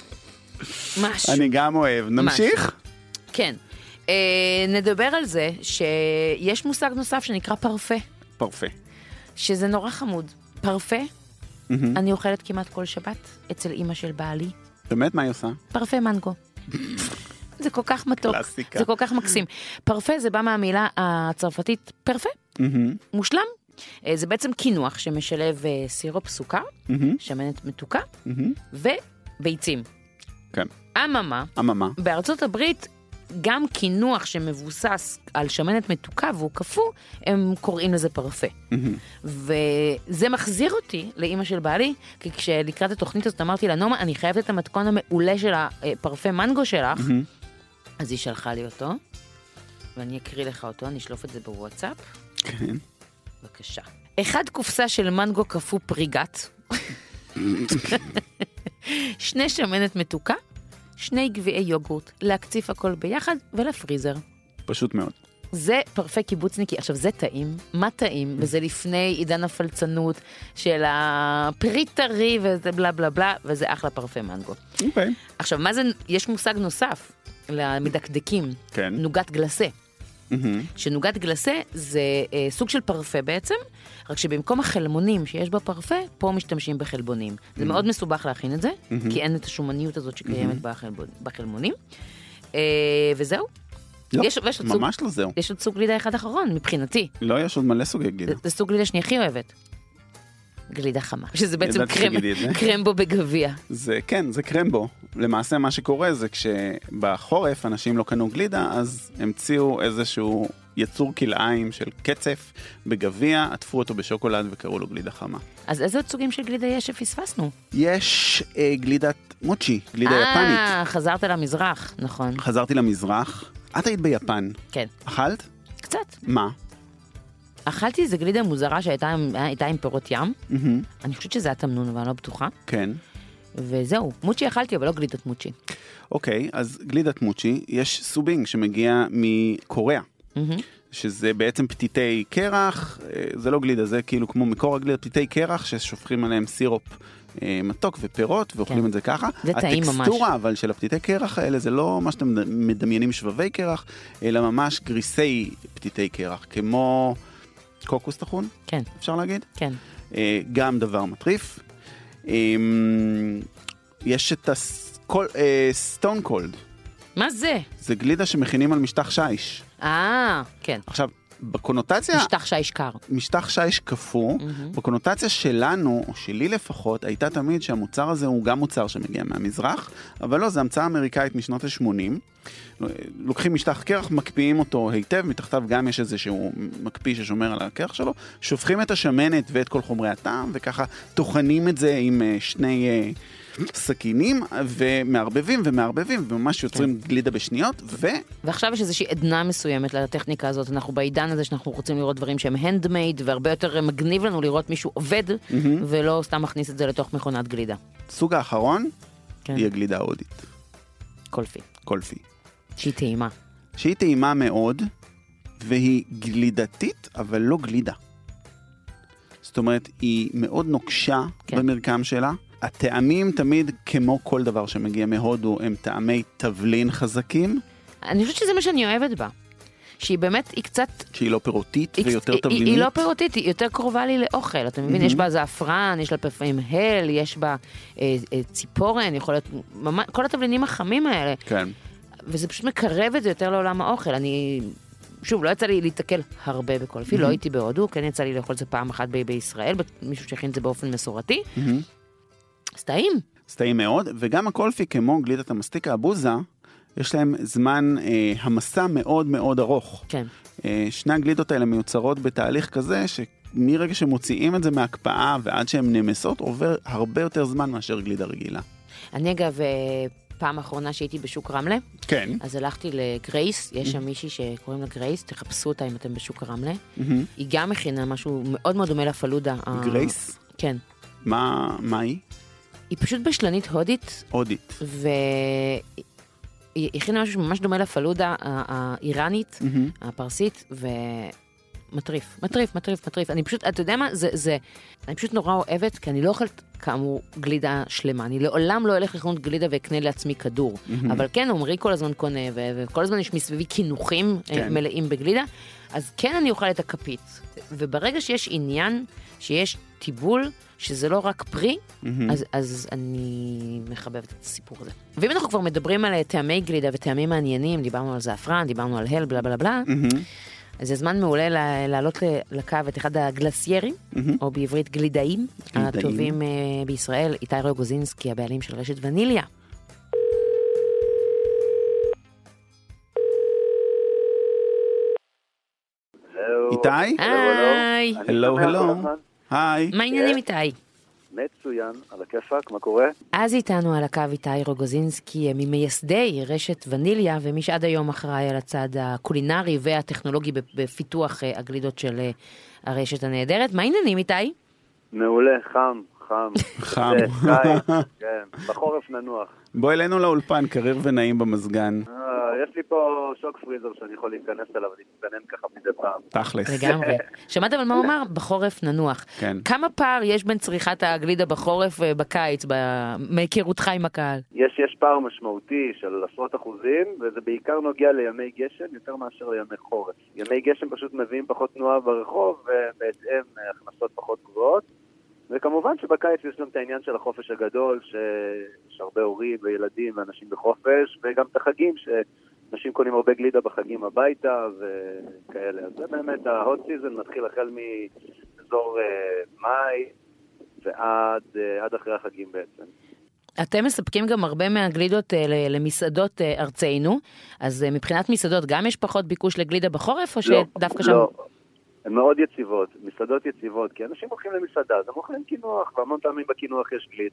משהו. אני גם אוהב. נמשיך? כן. נדבר על זה שיש מושג נוסף שנקרא פרפה. פרפה. שזה נורא חמוד. פרפה, אני אוכלת כמעט כל שבת אצל אמא של בעלי. באמת, מה היא עושה? פרפה מנגו. זה כל כך מתוק. קלאסיקה. זה כל כך מקסים. פרפה זה בא מהמילה הצרפתית פרפה, מושלם. זה בעצם קינוח שמשלב סירופ סוכר, שמנת מתוקה, וביצים. כן. אממה, בארצות הברית, גם קינוח שמבוסס על שמנת מתוקה והוא קפוא, הם קוראים לזה פרפה. וזה מחזיר אותי לאמא של בעלי, כי כשלקראת התוכנית הזאת אמרתי לה, נומה, אני חייבת את המתכון המעולה של הפרפה מנגו שלך, אז היא שלחה לי אותו, ואני אקריא לך אותו, אני אשלוף את זה בוואטסאפ. כן. בבקשה. 1 קופסה של מנגו קפוא פריגת, 2 שמנת מתוקה, 2 גביעי יוגורט, להקציף הכל ביחד ולפריזר. פשוט מאוד. זה פרפה קיבוצניקי. עכשיו, זה טעים. מה טעים? וזה לפני עידן הפלצנות של הפרי טרי וזה בלה בלה בלה, וזה אחלה פרפה מנגו. אוקיי. עכשיו, מה זה? יש מושג נוסף למדקדקים. כן. נוגת גלסה. שנוגת גלסה זה סוג של פרפה בעצם, רק שבמקום החלמונים שיש בפרפה, פה משתמשים בחלבונים. זה מאוד מסובך להכין את זה, כי אין את השומניות הזאת שקיימת בחלמונים. וזהו. לא, ממש לא זהו. יש עוד סוג גלידה אחד אחרון, מבחינתי. לא, יש עוד מלא סוגי גלידה. זה סוג גלידה שאני הכי אוהבת. גלידה חמה, שזה בעצם קרמבו בגביע. כן, זה קרמבו. למעשה מה שקורה זה כשבחורף אנשים לא קנו גלידה, אז המציאו איזשהו יצור כלאיים של קצף בגביע, עטפו אותו בשוקולד וקראו לו גלידה חמה. אז איזה עוד סוגים של גלידה יש שפספסנו? יש גלידת מוצ'י, גלידה יפנית. חזרת למזרח, נכון. חזרתי למזרח. את היית ביפן. כן. אכלת? קצת. מה? אכלתי איזה גלידה מוזרה שהייתה עם פירות ים. אני חושבת שזה היה תמנון, אבל אני לא בטוחה. כן. וזהו, מוצ'י אכלתי, אבל לא גלידת מוצ'י. אוקיי, אז גלידת מוצ'י, יש סובינג שמגיע מקוריאה, שזה בעצם פתיתי קרח, זה לא גלידה, זה כאילו כמו מקור הגלידה, פתיתי קרח ששופכים עליהם סירופ מתוק ופירות, ואוכלים את זה ככה. זה טעים ממש. הטקסטורה אבל של הפתיתי קרח האלה, זה לא מה שאתם מדמיינים שבבי קרח, אלא ממש גריסי פתיתי קרח, כמו קוקוס טחון, כן. אפשר להגיד? כן. גם דבר מטריף. יש את סטון קולד. מה זה? זה גלידה שמכינים על משטח שיש. כן. עכשיו, בקונוטציה... משטח שיש קר. משטח שיש קפוא. בקונוטציה שלנו, או שלי לפחות, הייתה תמיד שהמוצר הזה הוא גם מוצר שמגיע מהמזרח, אבל לא, זה המצאה אמריקאית משנות ה-80. לוקחים משטח קרח, מקפיאים אותו היטב, מתחתיו גם יש איזשהו מקפיא ששומר על הקרח שלו, שופכים את השמנת ואת כל חומרי הטעם, וככה טוחנים את זה עם 2 סכינים, ומערבבים, וממש יוצרים גלידה בשניות, ועכשיו יש איזושהי עדנה מסוימת לטכניקה הזאת, אנחנו בעידן הזה שאנחנו רוצים לראות דברים שהם handmade, והרבה יותר מגניב לנו לראות מישהו עובד, ולא סתם מכניס את זה לתוך מכונת גלידה. סוג האחרון, היא הגלידה ההודית. קולפי. קולפי. שהיא טעימה. שהיא טעימה מאוד, והיא גלידתית, אבל לא גלידה. זאת אומרת, היא מאוד נוקשה במרקם שלה. הטעמים תמיד, כמו כל דבר שמגיע מהודו, הם טעמי תבלין חזקים. אני חושבת שזה מה שאני אוהבת בה. שהיא באמת, היא קצת... שהיא לא פירותית ויותר תבלינית. היא לא פירותית, היא יותר קרובה לי לאוכל. אתה מבין? יש בה זעפרן, יש לה לפעמים הל, יש בה ציפורן, יכול להיות... כל התבלינים החמים האלה. כן. וזה פשוט מקרב את זה יותר לעולם האוכל. אני... שוב, לא יצא לי להתקל הרבה בקולפי, לא הייתי בהודו, כן יצא לי לאכול את זה פעם אחת בישראל, מישהו שהכין את זה באופן מסורתי. אז טעים. אז טעים מאוד, וגם הקולפי, כמו גלידת המסטיקה הבוזה, יש להם זמן המסע מאוד מאוד ארוך. כן. שני הגלידות האלה מיוצרות בתהליך כזה, שמרגע שמוציאים את זה מהקפאה ועד שהן נמסות, עובר הרבה יותר זמן מאשר גלידה רגילה. אני אגב... פעם האחרונה שהייתי בשוק רמלה, כן. אז הלכתי לגרייס, יש שם מישהי שקוראים לה גרייס, תחפשו אותה אם אתם בשוק רמלה. היא גם מכינה משהו מאוד מאוד דומה לפלודה. גרייס? כן. מה היא? היא פשוט בשלנית הודית. הודית. והיא הכינה משהו ממש דומה לפלודה האיראנית, הפרסית, מטריף. אני פשוט, אתה יודע מה? אני פשוט נורא אוהבת, כי אני לא אוכלת כאמור גלידה שלמה. אני לעולם לא אלך לקנות גלידה ואקנה לעצמי כדור. אבל כן, עומרי כל הזמן קונה, וכל הזמן יש מסביבי כינוחים מלאים בגלידה. אז כן אני אוכל את הכפית. וברגע שיש עניין, שיש טיבול, שזה לא רק פרי, אז אני מחבבת את הסיפור הזה. ואם אנחנו כבר מדברים על טעמי גלידה וטעמים מעניינים, דיברנו על זעפרן, דיברנו על הל, בלה בלה בלה, אז זה זמן מעולה לעלות לקו את אחד הגלסיירים, או בעברית גלידאים, הטובים בישראל, איתי רוגוזינסקי, הבעלים של רשת וניליה. איתי? היי. הלו. היי. מה העניינים איתי? מצוין, על הכיפק, מה קורה? אז איתנו על הקו איתי רוגוזינסקי, ממייסדי רשת וניליה, ומי שעד היום אחראי על הצד הקולינרי והטכנולוגי בפיתוח הגלידות של הרשת הנהדרת. מה העניינים איתי? מעולה, חם. כן, בחורף ננוח. בוא אלינו לאולפן, קריר ונעים במזגן. יש לי פה שוק פריזר שאני יכול להיכנס אליו ולהתכנן ככה מדי פעם. תכלס. לגמרי. שמעת אבל מה הוא אמר? בחורף ננוח. כן. כמה פער יש בין צריכת הגלידה בחורף ובקיץ, מהיכרותך עם הקהל? יש פער משמעותי של עשרות אחוזים, וזה בעיקר נוגע לימי גשם יותר מאשר לימי חורף. ימי גשם פשוט מביאים פחות תנועה ברחוב, ובהתאם הכנסות פחות גבוהות. וכמובן שבקיץ יש גם את העניין של החופש הגדול, שיש הרבה הורים וילדים ואנשים בחופש, וגם את החגים, שאנשים קונים הרבה גלידה בחגים הביתה וכאלה. אז זה באמת, ההוט סיזן מתחיל החל מאזור מאי ועד אחרי החגים בעצם. אתם מספקים גם הרבה מהגלידות למסעדות ארצנו, אז מבחינת מסעדות גם יש פחות ביקוש לגלידה בחורף, או שדווקא שם... לא. הן מאוד יציבות, מסעדות יציבות, כי אנשים הולכים למסעדה, אז הם אוכלים קינוח, והמון פעמים בקינוח יש גלידה,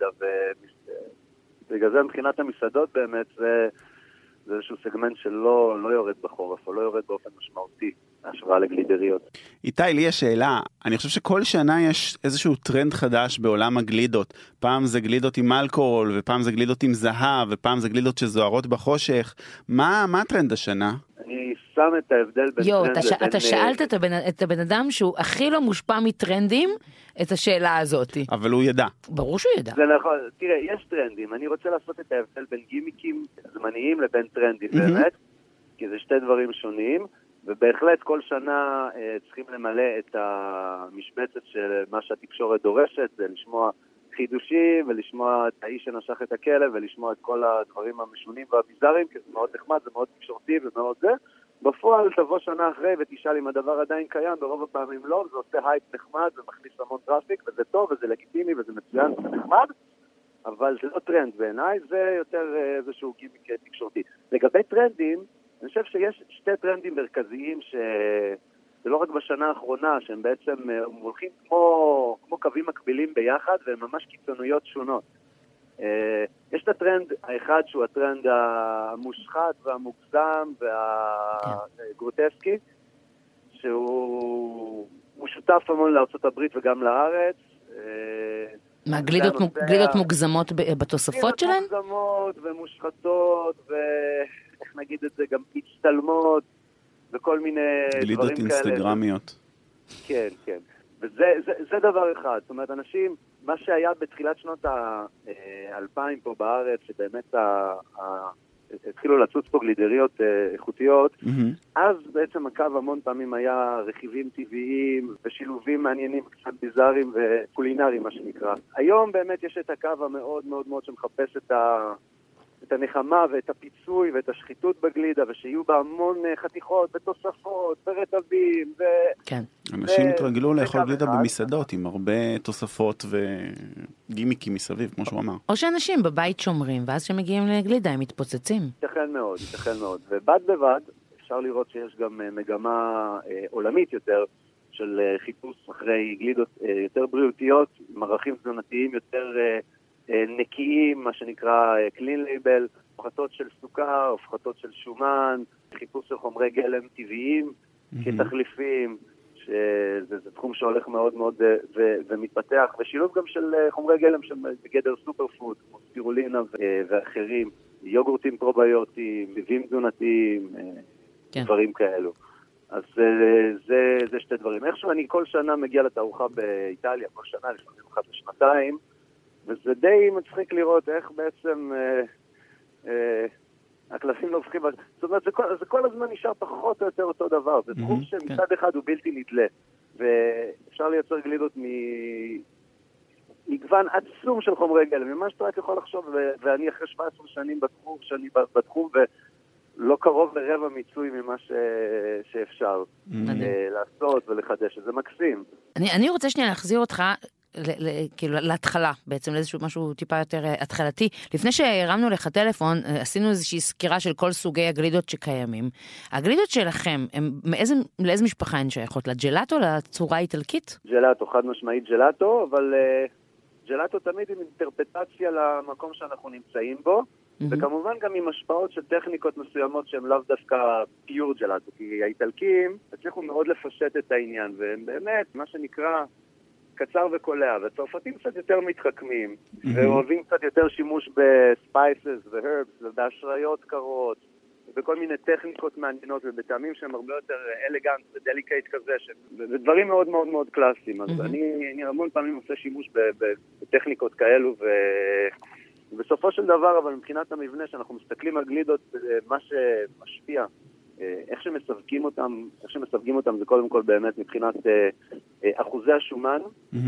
ובגלל זה מבחינת המסעדות באמת זה איזשהו סגמנט שלא יורד בחורף, או לא יורד באופן משמעותי, השוואה לגלידריות. איתי, לי יש שאלה, אני חושב שכל שנה יש איזשהו טרנד חדש בעולם הגלידות, פעם זה גלידות עם אלכוהול, ופעם זה גלידות עם זהב, ופעם זה גלידות שזוהרות בחושך, מה הטרנד השנה? אני שם את ההבדל בין טרנד לבין... אתה שאלת את הבן אדם שהוא הכי לא מושפע מטרנדים, את השאלה הזאת. אבל הוא ידע. ברור שהוא ידע. זה נכון, תראה, יש טרנדים, אני רוצה לעשות את ההבדל בין גימיקים זמניים לבין טרנדים באמת, כי זה שתי דברים שונים, ובהחלט כל שנה צריכים למלא את המשבצת של מה שהתקשורת דורשת, זה לשמוע חידושים ולשמוע את האיש שנשך את הכלב ולשמוע את כל הדברים המשונים והביזרים, כי זה מאוד נחמד, זה מאוד תקשורתי ומאוד זה. בפועל תבוא שנה אחרי ותשאל אם הדבר עדיין קיים, ברוב הפעמים לא, זה עושה הייפ נחמד ומכניס המון טראפיק, וזה טוב וזה לגיטימי וזה מצוין וזה נחמד, אבל זה לא טרנד בעיניי, זה יותר איזשהו גימיק תקשורתי. לגבי טרנדים, אני חושב שיש שתי טרנדים מרכזיים זה לא רק בשנה האחרונה, שהם בעצם הולכים כמו קווים מקבילים ביחד, והם ממש קיצוניות שונות. יש את הטרנד האחד שהוא הטרנד המושחת והמוגזם והגרוטסקי, שהוא שותף המון לארצות הברית וגם לארץ. מה, גלידות מוגזמות בתוספות שלהן? גלידות מוגזמות ומושחתות, ואיך נגיד את זה, גם הצטלמות. וכל מיני דברים כאלה. גלידות אינסטגרמיות. כן, כן. וזה דבר אחד. זאת אומרת, אנשים, מה שהיה בתחילת שנות ה-2000 פה בארץ, שבאמת התחילו לצוץ פה גלידריות איכותיות, אז בעצם הקו המון פעמים היה רכיבים טבעיים ושילובים מעניינים, קצת ביזאריים וקולינריים, מה שנקרא. היום באמת יש את הקו המאוד מאוד מאוד שמחפש את הנחמה ואת הפיצוי ואת השחיתות בגלידה, ושיהיו בה המון חתיכות ותוספות ורטבים כן. אנשים התרגלו לאכול גלידה במסעדות עם הרבה תוספות וגימיקים מסביב, כמו שהוא אמר. או שאנשים בבית שומרים, ואז שמגיעים לגלידה הם מתפוצצים. ייתכן מאוד, ייתכן מאוד. ובד בבד אפשר לראות שיש גם מגמה עולמית יותר של חיפוש אחרי גלידות יותר בריאותיות, עם ערכים תזונתיים יותר נקיים, מה שנקרא clean label, הפחתות של סוכר, הפחתות של שומן, חיפוש של חומרי גלם טבעיים כתחליפים, שזה תחום שהולך מאוד מאוד ומתפתח, ושילוב גם של חומרי גלם בגדר סופר פוד, כמו ספירולינה ואחרים, יוגורטים פרוביוטיים, מיבים תזונתיים, דברים כאלו. אז זה שתי דברים. איכשהו אני כל שנה מגיע לתערוכה באיטליה, כל שנה, לפעמים אחת לשנתיים, וזה די מצחיק לראות איך בעצם הקלפים לא הופכים, זאת אומרת, זה כל הזמן נשאר פחות או יותר אותו דבר. זה תחום שמצד אחד הוא בלתי נדלה, ואפשר לייצר גלידות מגוון עצום של חומרי גלם, ממה שאתה רק יכול לחשוב, ואני אחרי 17 שנים בתחום, ולא קרוב לרבע מיצוי ממה שאפשר לעשות ולחדש. זה מקסים. אני רוצה שנייה להחזיר אותך כאילו להתחלה, בעצם לאיזשהו משהו טיפה יותר התחלתי. לפני שהרמנו לך טלפון, עשינו איזושהי סקירה של כל סוגי הגלידות שקיימים. הגלידות שלכם, לאיזה משפחה הן שייכות? לג'לאטו, לצורה האיטלקית? ג'לאטו, חד משמעית ג'לאטו, אבל ג'לאטו תמיד עם אינטרפטציה למקום שאנחנו נמצאים בו, וכמובן גם עם השפעות של טכניקות מסוימות שהן לאו דווקא פיור ג'לאטו, כי האיטלקים הצליחו מאוד לפשט את העניין, והם באמת, מה שנקרא קצר וקולע, וצרפתים קצת יותר מתחכמים, ואוהבים קצת יותר שימוש בספייסס והרבס, ובהשראיות קרות, ובכל מיני טכניקות מעניינות, ובטעמים שהם הרבה יותר אלגנט ודליקייט כזה, ודברים מאוד מאוד מאוד קלאסיים. אז אני המון פעמים עושה שימוש בטכניקות כאלו, ובסופו של דבר, אבל מבחינת המבנה, שאנחנו מסתכלים על גלידות, מה שמשפיע, איך שמסווגים אותם זה קודם כל באמת מבחינת אחוזי השומן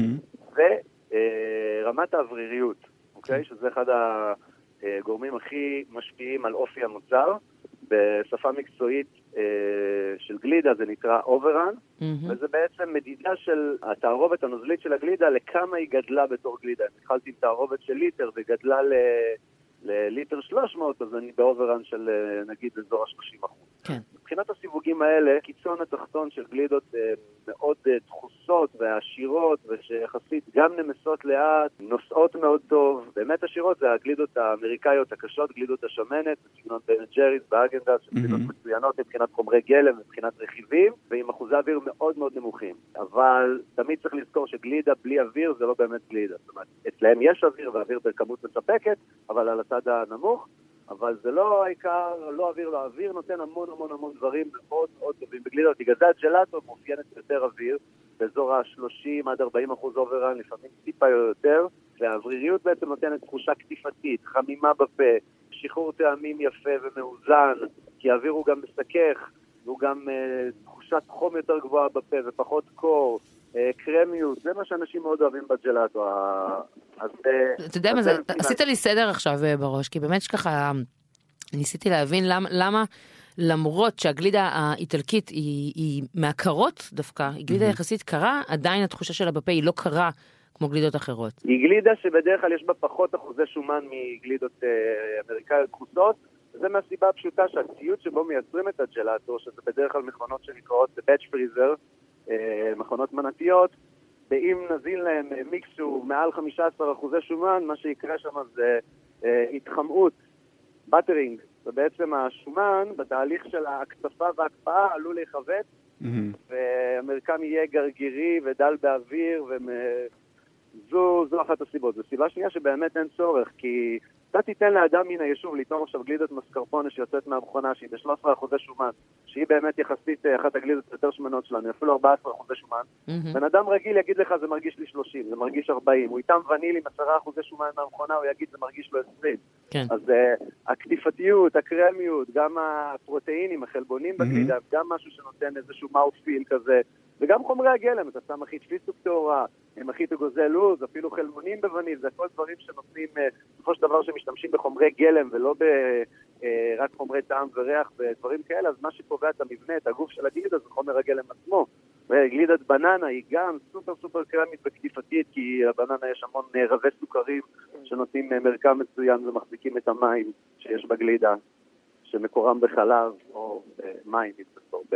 ורמת האווריריות, אוקיי? שזה אחד הגורמים הכי משפיעים על אופי המוצר. בשפה מקצועית של גלידה זה נקרא אוברן, וזה בעצם מדידה של התערובת הנוזלית של הגלידה לכמה היא גדלה בתור גלידה. התחלתי עם תערובת של ליטר וגדלה לליטר 300, אז אני באוברן של נגיד אזור ה-30%. כן. מבחינת הסיווגים האלה, קיצון התחתון של גלידות מאוד דחוסות ועשירות, ושיחסית גם נמסות לאט, נוסעות מאוד טוב. באמת עשירות זה הגלידות האמריקאיות הקשות, גלידות השמנת, בסגנון בן ג'ריס, באגנדס, גלידות מצוינות מבחינת חומרי גלם, מבחינת רכיבים, ועם אחוזי אוויר מאוד מאוד נמוכים. אבל תמיד צריך לזכור שגלידה בלי אוויר זה לא באמת גלידה. זאת אומרת, אצלהם יש אוויר ואוויר בכמות מספקת, אבל על הצד הנמוך. אבל זה לא העיקר, לא אוויר, לא אוויר, נותן המון המון המון דברים מאוד מאוד טובים בגלידות. בגלל זה הג'לאטו מאופיינת יותר אוויר, באזור ה-30 עד 40% אוברן, לפעמים טיפה יותר, והאווריריות בעצם נותנת תחושה קטיפתית, חמימה בפה, שחרור טעמים יפה ומאוזן, כי האוויר הוא גם מסכך, והוא גם תחושת חום יותר גבוהה בפה ופחות קור, קרמיות, זה מה שאנשים מאוד אוהבים בג'לאטו. אתה יודע מה, עשית לי סדר עכשיו בראש, כי באמת שככה ניסיתי להבין למה למרות שהגלידה האיטלקית היא מהקרות דווקא, היא גלידה יחסית קרה, עדיין התחושה שלה בפה היא לא קרה כמו גלידות אחרות. היא גלידה שבדרך כלל יש בה פחות אחוזי שומן מגלידות אמריקאיות דחוסות, וזה מהסיבה הפשוטה שהציוד שבו מייצרים את הג'לאטו, שזה בדרך כלל מכונות שנקראות batch freezer, מכונות מנתיות, ואם נזין להם מיקס שהוא מעל 15% שומן, מה שיקרה שם זה התחמאות, בטרינג, ובעצם השומן בתהליך של ההקצפה וההקפאה עלול להיחוות, והמרקם יהיה גרגירי ודל באוויר, זו אחת הסיבות. זו סיבה שנייה שבאמת אין צורך, כי אתה תיתן לאדם מן היישוב לטעום עכשיו גלידת מסקרפונה שיוצאת מהמכונה, שהיא ב-13% שומן, שהיא באמת יחסית אחת הגלידות יותר שמנות שלנו, אפילו 14% שומן. בן אדם רגיל יגיד לך, זה מרגיש לי 30, זה מרגיש 40. הוא איתם וניל עם 10% שומן מהמכונה, הוא יגיד, זה מרגיש לו 20. כן. אז הקטיפתיות, הקרמיות, גם הפרוטאינים, החלבונים בגלידה, גם משהו שנותן איזשהו מאוטפיל כזה, וגם חומרי הגלם, אתה שם אחית פיסטוק טהורה, אחית אגוזי לוז, אפילו חלבונים בווניל, זה כל דברים שנותנים, בסופו של דבר שמשתמשים בחומרי גלם ולא רק חומרי טעם וריח ודברים כאלה, אז מה שקובע את המבנה, את הגוף של הגלידה, זה חומר הגלם עצמו. וגלידת בננה היא גם סופר סופר קרמית וכתיפתית, כי בבננה יש המון רבי סוכרים שנותנים מרקם מצוין ומחזיקים את המים שיש בגלידה, שמקורם בחלב או מים, בסורבה.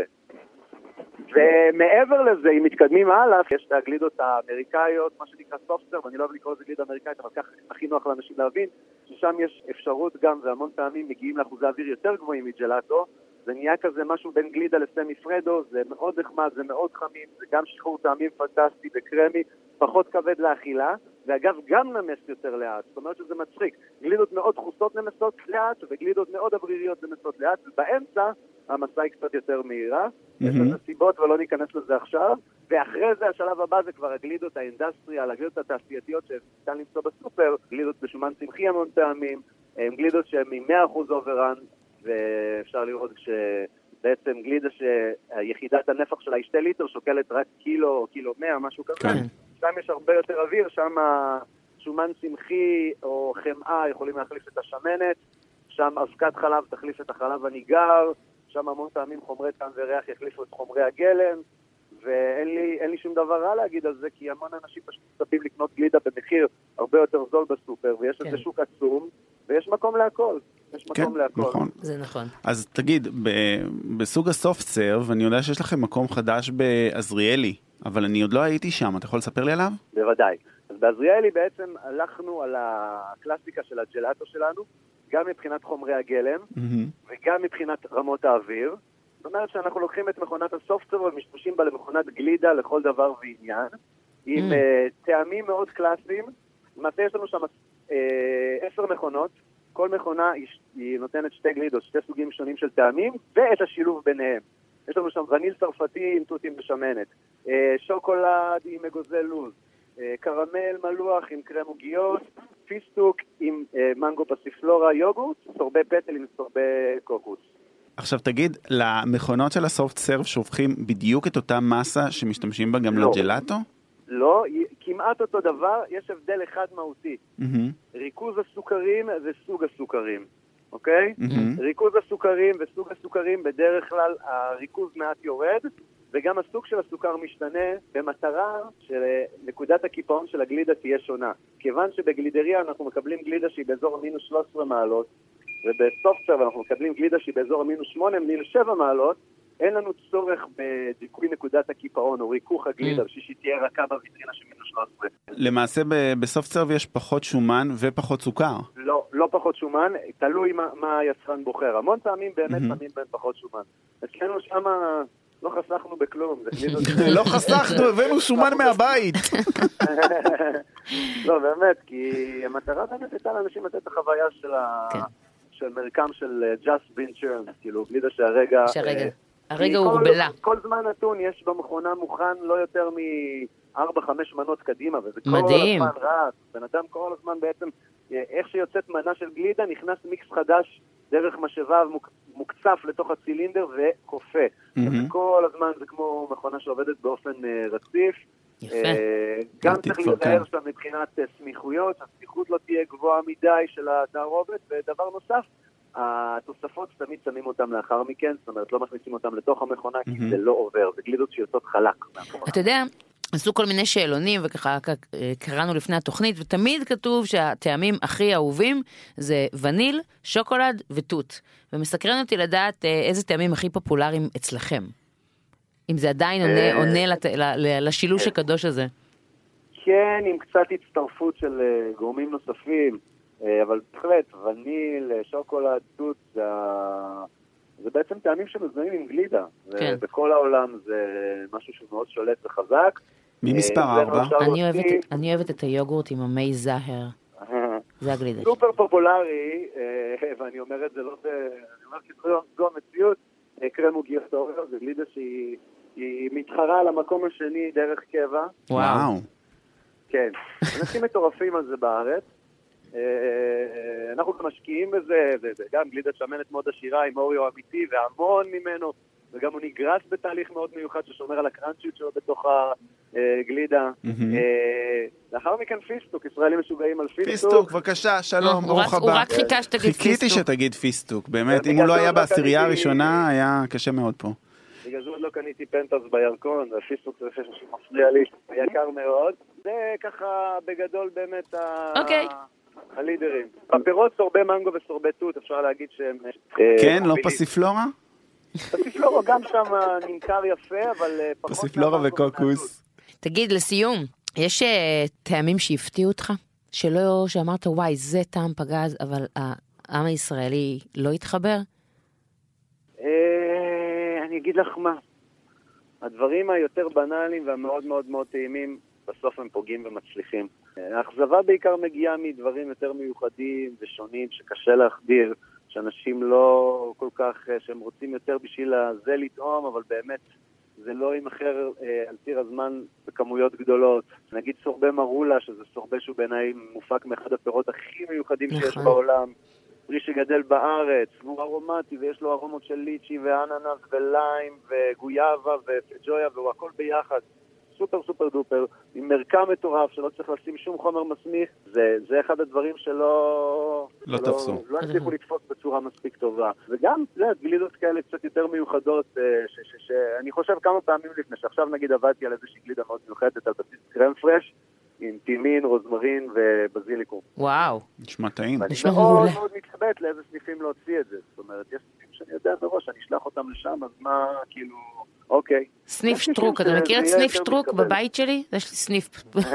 ומעבר לזה, אם מתקדמים הלאה, יש את הגלידות האמריקאיות, מה שנקרא סופטר, ואני לא אוהב לקרוא לזה גלידה אמריקאית, אבל כך הכי נוח לאנשים להבין, ששם יש אפשרות גם, והמון פעמים מגיעים לאחוזי אוויר יותר גבוהים מג'לאטו, זה נהיה כזה משהו בין גלידה לסמי פרדו, זה מאוד נחמד, זה מאוד חמים, זה גם שחרור טעמים פנטסטי וקרמי, פחות כבד לאכילה, ואגב גם נמס יותר לאט, זאת אומרת שזה מצחיק, גלידות מאוד דחוסות נמסות לאט, וגלידות מאוד אווריריות נמסות לאט, ובאמצע המסע היא קצת יותר מהירה, יש לזה סיבות ולא ניכנס לזה עכשיו, ואחרי זה השלב הבא זה כבר הגלידות האינדסטריאל, הגלידות התעשייתיות שניתן למצוא בסופר, גלידות בשומן צמחי המון טעמים, גלידות שהן מ-100% אוברן, ואפשר לראות שבעצם גלידה שיחידת הנפח שלה היא 2 ליטר, שוקלת רק קילו, קילו 100, משהו כזה. כן. שם יש הרבה יותר אוויר, שם שומן צמחי או חמאה יכולים להחליף את השמנת, שם אבקת חלב תחליף את החלב הניגר, שם המון פעמים חומרי טעם וריח יחליפו את חומרי הגלם, ואין לי שום דבר רע להגיד על זה, כי המון אנשים פשוט מצפים לקנות גלידה במחיר הרבה יותר זול בסופר, ויש איזה שוק עצום, ויש מקום להכל. יש מקום להכל. נכון. זה נכון. אז תגיד, בסוג הסופט סרב, אני יודע שיש לכם מקום חדש בעזריאלי, אבל אני עוד לא הייתי שם, אתה יכול לספר לי עליו? בוודאי. אז בעזריאלי בעצם הלכנו על הקלאסיקה של הג'לאטו שלנו, גם מבחינת חומרי הגלם, וגם מבחינת רמות האוויר. זאת אומרת שאנחנו לוקחים את מכונת הסופטסר ומשתמשים בה למכונת גלידה לכל דבר ועניין, עם טעמים מאוד קלאסיים. למעשה יש לנו שם 10 מכונות, כל מכונה היא נותנת 2 גלידות, 2 סוגים שונים של טעמים, ואת השילוב ביניהם. יש לנו שם וניל צרפתי עם תותים בשמנת, שוקולד עם אגוזי לוז, קרמל מלוח עם קרם עוגיות, פיסטוק עם מנגו פסיפלורה יוגורט, סורבה פטל עם סורבה קוקוס. עכשיו תגיד, למכונות של הסופט סרב שופכים בדיוק את אותה מסה שמשתמשים בה גם לג'לאטו? לא, כמעט אותו דבר, יש הבדל אחד מהותי. ריכוז הסוכרים וסוג הסוכרים, אוקיי? ריכוז הסוכרים וסוג הסוכרים, בדרך כלל הריכוז מעט יורד, וגם הסוג של הסוכר משתנה במטרה שנקודת הקיפאון של הגלידה תהיה שונה. כיוון שבגלידריה אנחנו מקבלים גלידה שהיא באזור מינוס 13 מעלות, ובסופטסרב אנחנו מקבלים גלידה שהיא באזור מינוס 8, מינוס 7 מעלות, אין לנו צורך בדיכוי נקודת הקיפאון או ריכוך הגלידה, שהיא תהיה רכה בוויטרינה של מינוס 13. למעשה בסופטסרב יש פחות שומן ופחות סוכר. לא פחות שומן, תלוי מה היצרן בוחר. המון פעמים באמת שמים בין פחות שומן. אצלנו שמה לא חסכנו בכלום. לא חסכנו, הבאנו שומן מהבית. לא, באמת, כי המטרה באמת הייתה לאנשים לתת את החוויה של מרקם של just been churned, כאילו, גלידה שהרגע הורבלה. כל זמן נתון יש במכונה מוכן לא יותר מ-4-5 מנות קדימה, וזה כל הזמן רץ. בן אדם כל הזמן בעצם, איך שיוצאת מנה של גלידה, נכנס מיקס חדש דרך משאבה מוקצף לתוך הצילינדר וקופה. כל הזמן זה כמו מכונה שעובדת באופן רציף. גם צריך להיזהר שם מבחינת סמיכויות, הסמיכות לא תהיה גבוהה מדי של התערובת, ודבר נוסף, התוספות תמיד שמים אותם לאחר מכן, זאת אומרת לא מכניסים אותם לתוך המכונה, כי זה לא עובר, זה גלידות שיוצאות חלק. אתה יודע, עשו כל מיני שאלונים, וככה קראנו לפני התוכנית, ותמיד כתוב שהטעמים הכי אהובים זה וניל, שוקולד ותות. ומסקרן אותי לדעת איזה טעמים הכי פופולריים אצלכם. אם זה עדיין עונה לשילוש הקדוש הזה. כן, עם קצת הצטרפות של גורמים נוספים, אבל בהחלט, וניל, שוקולד, תות, זה בעצם טעמים שמזוהים עם גלידה. בכל העולם זה משהו שמאוד שולט וחזק. ממספר 4. אני אוהבת את היוגורט עם המי זהר. זה הגלידה. סופר פופולרי, ואני אומר את זה לא, אני אומר שזו המציאות, קרם עוגיות אוריו, זה גלידה שהיא מתחרה על המקום השני דרך קבע. וואו. כן, אנשים מטורפים על זה בארץ. אנחנו גם משקיעים בזה, זה גם גלידה שמנת מאוד עשירה עם אוריו אמיתי והמון ממנו, וגם הוא נגרס בתהליך מאוד מיוחד ששומר על הקרנצ'יות שלו בתוך הגלידה. לאחר מכן פיסטוק, ישראלים משוגעים על פיסטוק. פיסטוק, בבקשה, שלום, ברוך הבא. הוא רק חיכה שתגיד פיסטוק. חיכיתי שתגיד פיסטוק, באמת, אם הוא לא היה בעשירייה הראשונה, היה קשה מאוד פה. בגלל זה עוד לא קניתי פנטס בירקון, והפיסטוק זה שמפריע לי, יקר מאוד. זה ככה בגדול באמת הלידרים. בפירות סורבי מנגו וסורבי תות, אפשר להגיד שהם... כן, לא פסיפלורה? פסיפלורה גם שם נמכר יפה, אבל פחות... פסיפלורה וקוקוס. תגיד, לסיום, יש טעמים שהפתיעו אותך? שאמרת, וואי, זה טעם פגז, אבל העם הישראלי לא התחבר? אני אגיד לך מה. הדברים היותר בנאליים והמאוד מאוד מאוד טעימים, בסוף הם פוגעים ומצליחים. האכזבה בעיקר מגיעה מדברים יותר מיוחדים ושונים שקשה להחדיר, שאנשים לא כל כך, שהם רוצים יותר בשביל זה לטעום, אבל באמת זה לא ימחר על ציר הזמן בכמויות גדולות. נגיד סורבה מרולה, שזה סורבה שהוא בעיניי מופק מאחד הפירות הכי מיוחדים שיש בעולם. פרי שגדל בארץ, והוא ארומטי, ויש לו ארומות של ליצ'י ואננס וליים וגויאבה ופג'ויה, והוא הכל ביחד. סופר סופר דופר, עם מרקם מטורף שלא צריך לשים שום חומר מסמיך. זה אחד הדברים שלא... לא תפסו. לא הצליחו לתפוס בצורה מספיק טובה. וגם, גלידות כאלה קצת יותר מיוחדות, שאני חושב כמה פעמים לפני, שעכשיו נגיד עבדתי על איזושהי גלידה מאוד מיוחדת, על בסיס קרם פרש, עם טימין, רוזמרין ובזיליקום. וואו. נשמע טעים. נשמע מעולה. ואני מאוד מתלבט לאיזה סניפים להוציא את זה. זאת אומרת, יש סניפים שאני יודע מראש, אני אשלח אותם לשם, אז מה, כאילו, אוקיי. סניף שטרוק, אתה מכיר את סניף שטרוק בבית שלי? יש לי סניף.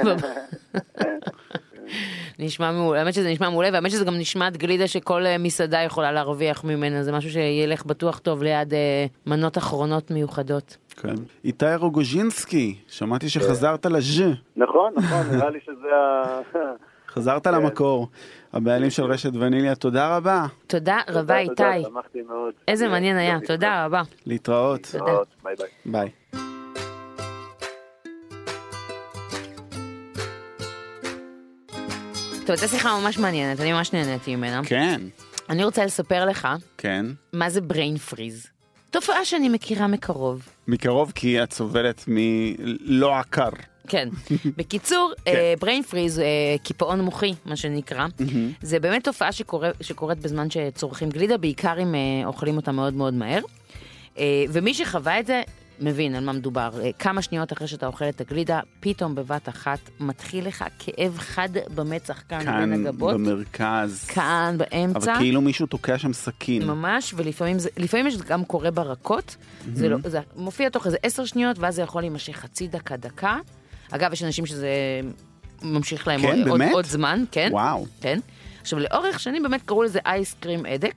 נשמע מעולה, האמת שזה נשמע מעולה, והאמת שזה גם נשמעת גלידה שכל מסעדה יכולה להרוויח ממנה, זה משהו שילך בטוח טוב ליד מנות אחרונות מיוחדות. כן. איתי רוגוז'ינסקי, שמעתי שחזרת לז'. נכון, נראה לי שזה חזרת למקור. הבעלים של רשת וניליה, תודה רבה. תודה רבה איתי. שמחתי מאוד. איזה מעניין היה, תודה רבה. להתראות. ביי ביי. ביי. טוב, זו שיחה ממש מעניינת, אני ממש נהניתי ממנה. כן. אני רוצה לספר לך, כן. מה זה brain freeze. תופעה שאני מכירה מקרוב. מקרוב כי את סובלת מלא עקר. כן. בקיצור, brain freeze, קיפאון מוחי, מה שנקרא, זה באמת תופעה שקורית בזמן שצורכים גלידה, בעיקר אם אוכלים אותה מאוד מאוד מהר. ומי שחווה את זה, מבין על מה מדובר. כמה שניות אחרי שאתה אוכל את הגלידה, פתאום בבת אחת מתחיל לך כאב חד במצח כאן בין הגבות. כאן במרכז. כאן באמצע. אבל כאילו מישהו תוקע שם סכין. ממש, ולפעמים זה גם קורה ברכות. זה מופיע תוך איזה 10 שניות, ואז זה יכול להימשך חצי דקה. אגב, יש אנשים שזה ממשיך להם עוד זמן. כן, וואו. כן. עכשיו, לאורך שנים באמת קראו לזה אייסקרים אדק.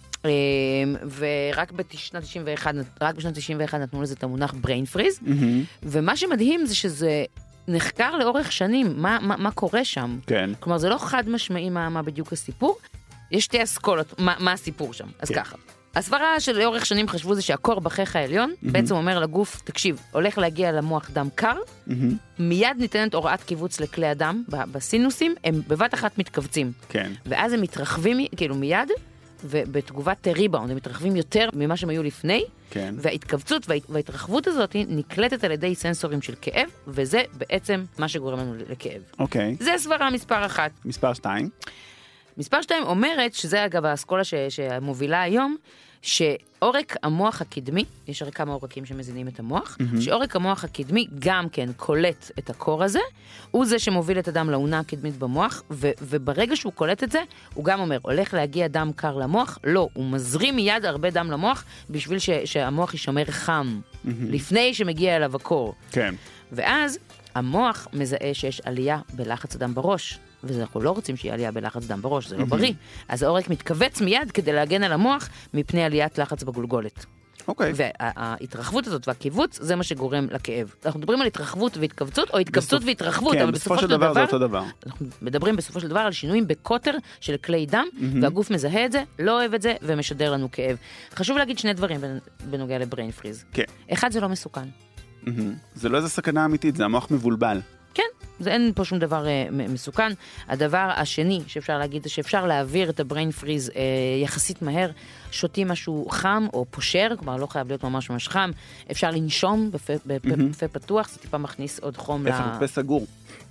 ורק בשנת 91 נתנו לזה את המונח brain freeze, ומה שמדהים זה שזה נחקר לאורך שנים, מה קורה שם. כן. כלומר, זה לא חד משמעי מה בדיוק הסיפור, יש 2 אסכולות, מה הסיפור שם. אז ככה. הסברה של לאורך שנים חשבו זה שהקור בחך העליון, בעצם אומר לגוף, תקשיב, הולך להגיע למוח דם קר, מיד ניתנת הוראת קיבוץ לכלי הדם, בסינוסים, הם בבת אחת מתכווצים. כן. ואז הם מתרחבים, כאילו מיד, ובתגובת ריבאונד, הם מתרחבים יותר ממה שהם היו לפני, כן. וההתכווצות וההתרחבות הזאת נקלטת על ידי סנסורים של כאב, וזה בעצם מה שגורם לנו לכאב. אוקיי. זה סברה מספר 1. מספר 2. מספר 2 אומרת, שזה אגב האסכולה שמובילה היום, שעורק המוח הקדמי, יש הרי כמה עורקים שמזינים את המוח, שעורק המוח הקדמי גם כן קולט את הקור הזה, הוא זה שמוביל את הדם לאונה הקדמית במוח, וברגע שהוא קולט את זה, הוא גם אומר, הולך להגיע דם קר למוח? לא, הוא מזרים מיד הרבה דם למוח, בשביל שהמוח יישמר חם, לפני שמגיע אליו הקור. כן. ואז המוח מזהה שיש עלייה בלחץ הדם בראש, ואנחנו לא רוצים שיהיה עלייה בלחץ דם בראש, זה לא בריא. אז העורק מתכווץ מיד כדי להגן על המוח מפני עליית לחץ בגולגולת. אוקיי. וההתרחבות הזאת והקיבוץ, זה מה שגורם לכאב. אנחנו מדברים על התרחבות והתכווצות, או התכווצות והתרחבות, כן, אבל בסופו של דבר, זה אותו דבר. אנחנו מדברים בסופו של דבר על שינויים בקוטר של כלי דם, והגוף מזהה את זה, לא אוהב את זה, ומשדר לנו כאב. חשוב להגיד שני דברים בנוגע לבריין פריז. כן. אחד, זה לא מסוכן. זה לא איזה סכנה אמיתית, זה המוח מבולבל. כן, אין פה שום דבר מסוכן. הדבר השני שאפשר להגיד זה שאפשר להעביר את הבריין פריז יחסית מהר, שותים משהו חם או פושר, כלומר לא חייב להיות ממש חם, אפשר לנשום בפה פתוח, זה טיפה מכניס עוד חום איפה פה סגור.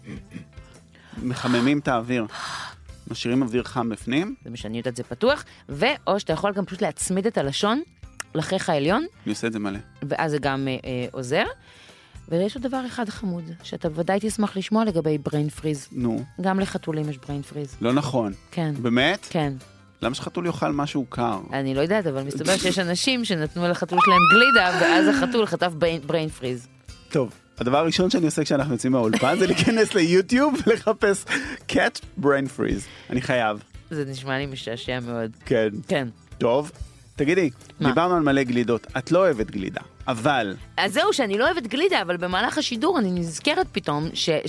מחממים את האוויר. משאירים אוויר חם בפנים. זה משנה את זה פתוח, או שאתה יכול גם פשוט להצמיד את הלשון לחייך העליון. אני עושה את זה מלא. ואז זה גם עוזר. ויש עוד דבר אחד חמוד, שאתה ודאי תשמח לשמוע לגבי בריין פריז. נו. גם לחתולים יש בריין פריז. לא נכון. כן. באמת? כן. למה שחתול יאכל משהו קר? אני לא יודעת, אבל מסתבר שיש אנשים שנתנו לחתול שלהם גלידה, ואז החתול חטף בריין פריז. טוב, הדבר הראשון שאני עושה כשאנחנו יוצאים מהאולפן, זה להיכנס ליוטיוב ולחפש cat brain freeze. אני חייב. זה נשמע לי משעשע מאוד. כן. כן. טוב. תגידי, דיברנו על מלא גלידות, את לא אוהבת גלידה, אבל... אז זהו שאני לא אוהבת גלידה, אבל במהלך השידור אני נזכרת פתאום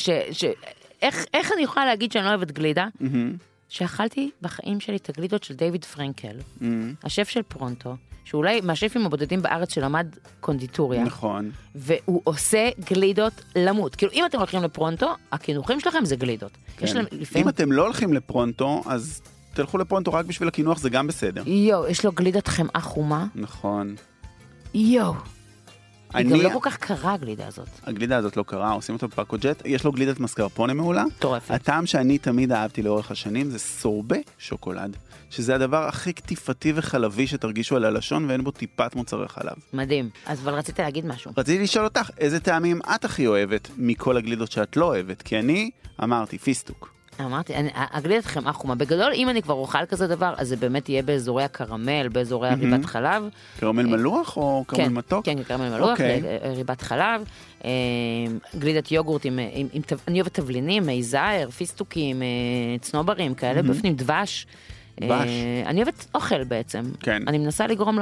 איך אני יכולה להגיד שאני לא אוהבת גלידה? שאכלתי בחיים שלי את הגלידות של דיוויד פרנקל, השף של פרונטו, שאולי מהשפים הבודדים בארץ שלמד קונדיטוריה. נכון. והוא עושה גלידות למות. כאילו אם אתם הולכים לפרונטו, הכינוחים שלכם זה גלידות. כן. אם אתם לא הולכים לפרונטו, אז... תלכו לפרונטו רק בשביל הכינוח, זה גם בסדר. יש לו גלידת חמאה חומה. נכון. היא גם לא כל כך קרה הגלידה הזאת. הגלידה הזאת לא קרה, עושים אותה בפאקוג'ט. יש לו גלידת מסקרפונה מעולה. טורפת. הטעם שאני תמיד אהבתי לאורך השנים זה סורבה שוקולד, שזה הדבר הכי קטיפתי וחלבי שתרגישו על הלשון, ואין בו טיפת מוצרי חלב. מדהים. אבל רציתי להגיד משהו. רציתי לשאול אותך, איזה טעמים את הכי אוהבת מכל הגלידות שאת לא אוהבת? כי אני אמרתי פיסטוק. אמרתי, הגלידת חמאה חומה. בגדול, אם אני כבר אוכל כזה דבר, אז זה באמת יהיה באזורי הקרמל, באזורי הריבת חלב. קרמל מלוח או קרמל מתוק? כן, קרמל מלוח, ריבת חלב. גלידת יוגורט אני אוהבת תבלינים, מייזר, פיסטוקים, צנוברים, כאלה, בפנים דבש. אני אוהבת אוכל בעצם. אני מנסה לגרום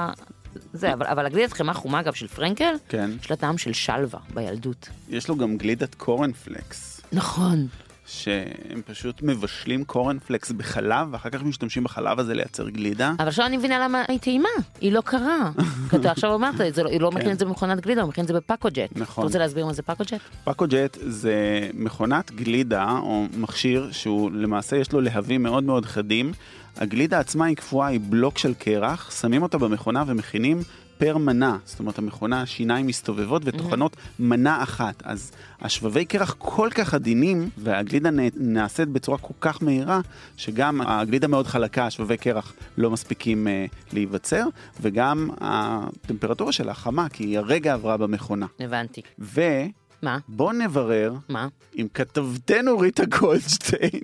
זה, אבל הגלידת חמאה חומה, אגב, של פרנקל, יש לה טעם של שלווה בילדות. יש לו גם גלידת קורנפלקס. נכון. שהם פשוט מבשלים קורנפלקס בחלב, ואחר כך משתמשים בחלב הזה לייצר גלידה. אבל עכשיו אני מבינה למה היא טעימה, היא לא קרה. כי אתה עכשיו אמרת, היא לא מכין את זה במכונת גלידה, הוא מכין את זה בפאקוג'ט. נכון. אתה רוצה להסביר מה זה פאקוג'ט? פאקוג'ט זה מכונת גלידה, או מכשיר, שהוא למעשה יש לו להבים מאוד מאוד חדים. הגלידה עצמה היא קפואה, היא בלוק של קרח, שמים אותה במכונה ומכינים פר מנה, זאת אומרת המכונה, השיניים מסתובבות ותוכנות מנה אחת. אז השבבי קרח כל כך עדינים, והגלידה נעשית בצורה כל כך מהירה, שגם הגלידה מאוד חלקה, השבבי קרח לא מספיקים להיווצר, וגם הטמפרטורה שלה חמה, כי היא הרגע עברה במכונה. הבנתי. מה? בוא נברר מה? עם כתבתנו ריטה גולדשטיין.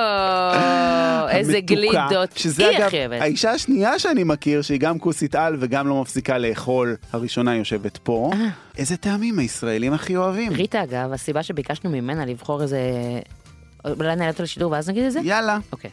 איזה גלידות. שזה אגב, האישה השנייה שאני מכיר, שהיא גם כוסית על וגם לא מפסיקה לאכול, הראשונה יושבת פה. איזה טעמים הישראלים הכי אוהבים? ריטה, אגב, הסיבה שביקשנו ממנה לבחור איזה... אולי נעלת על שידור ואז נגיד את זה? יאללה. אוקיי.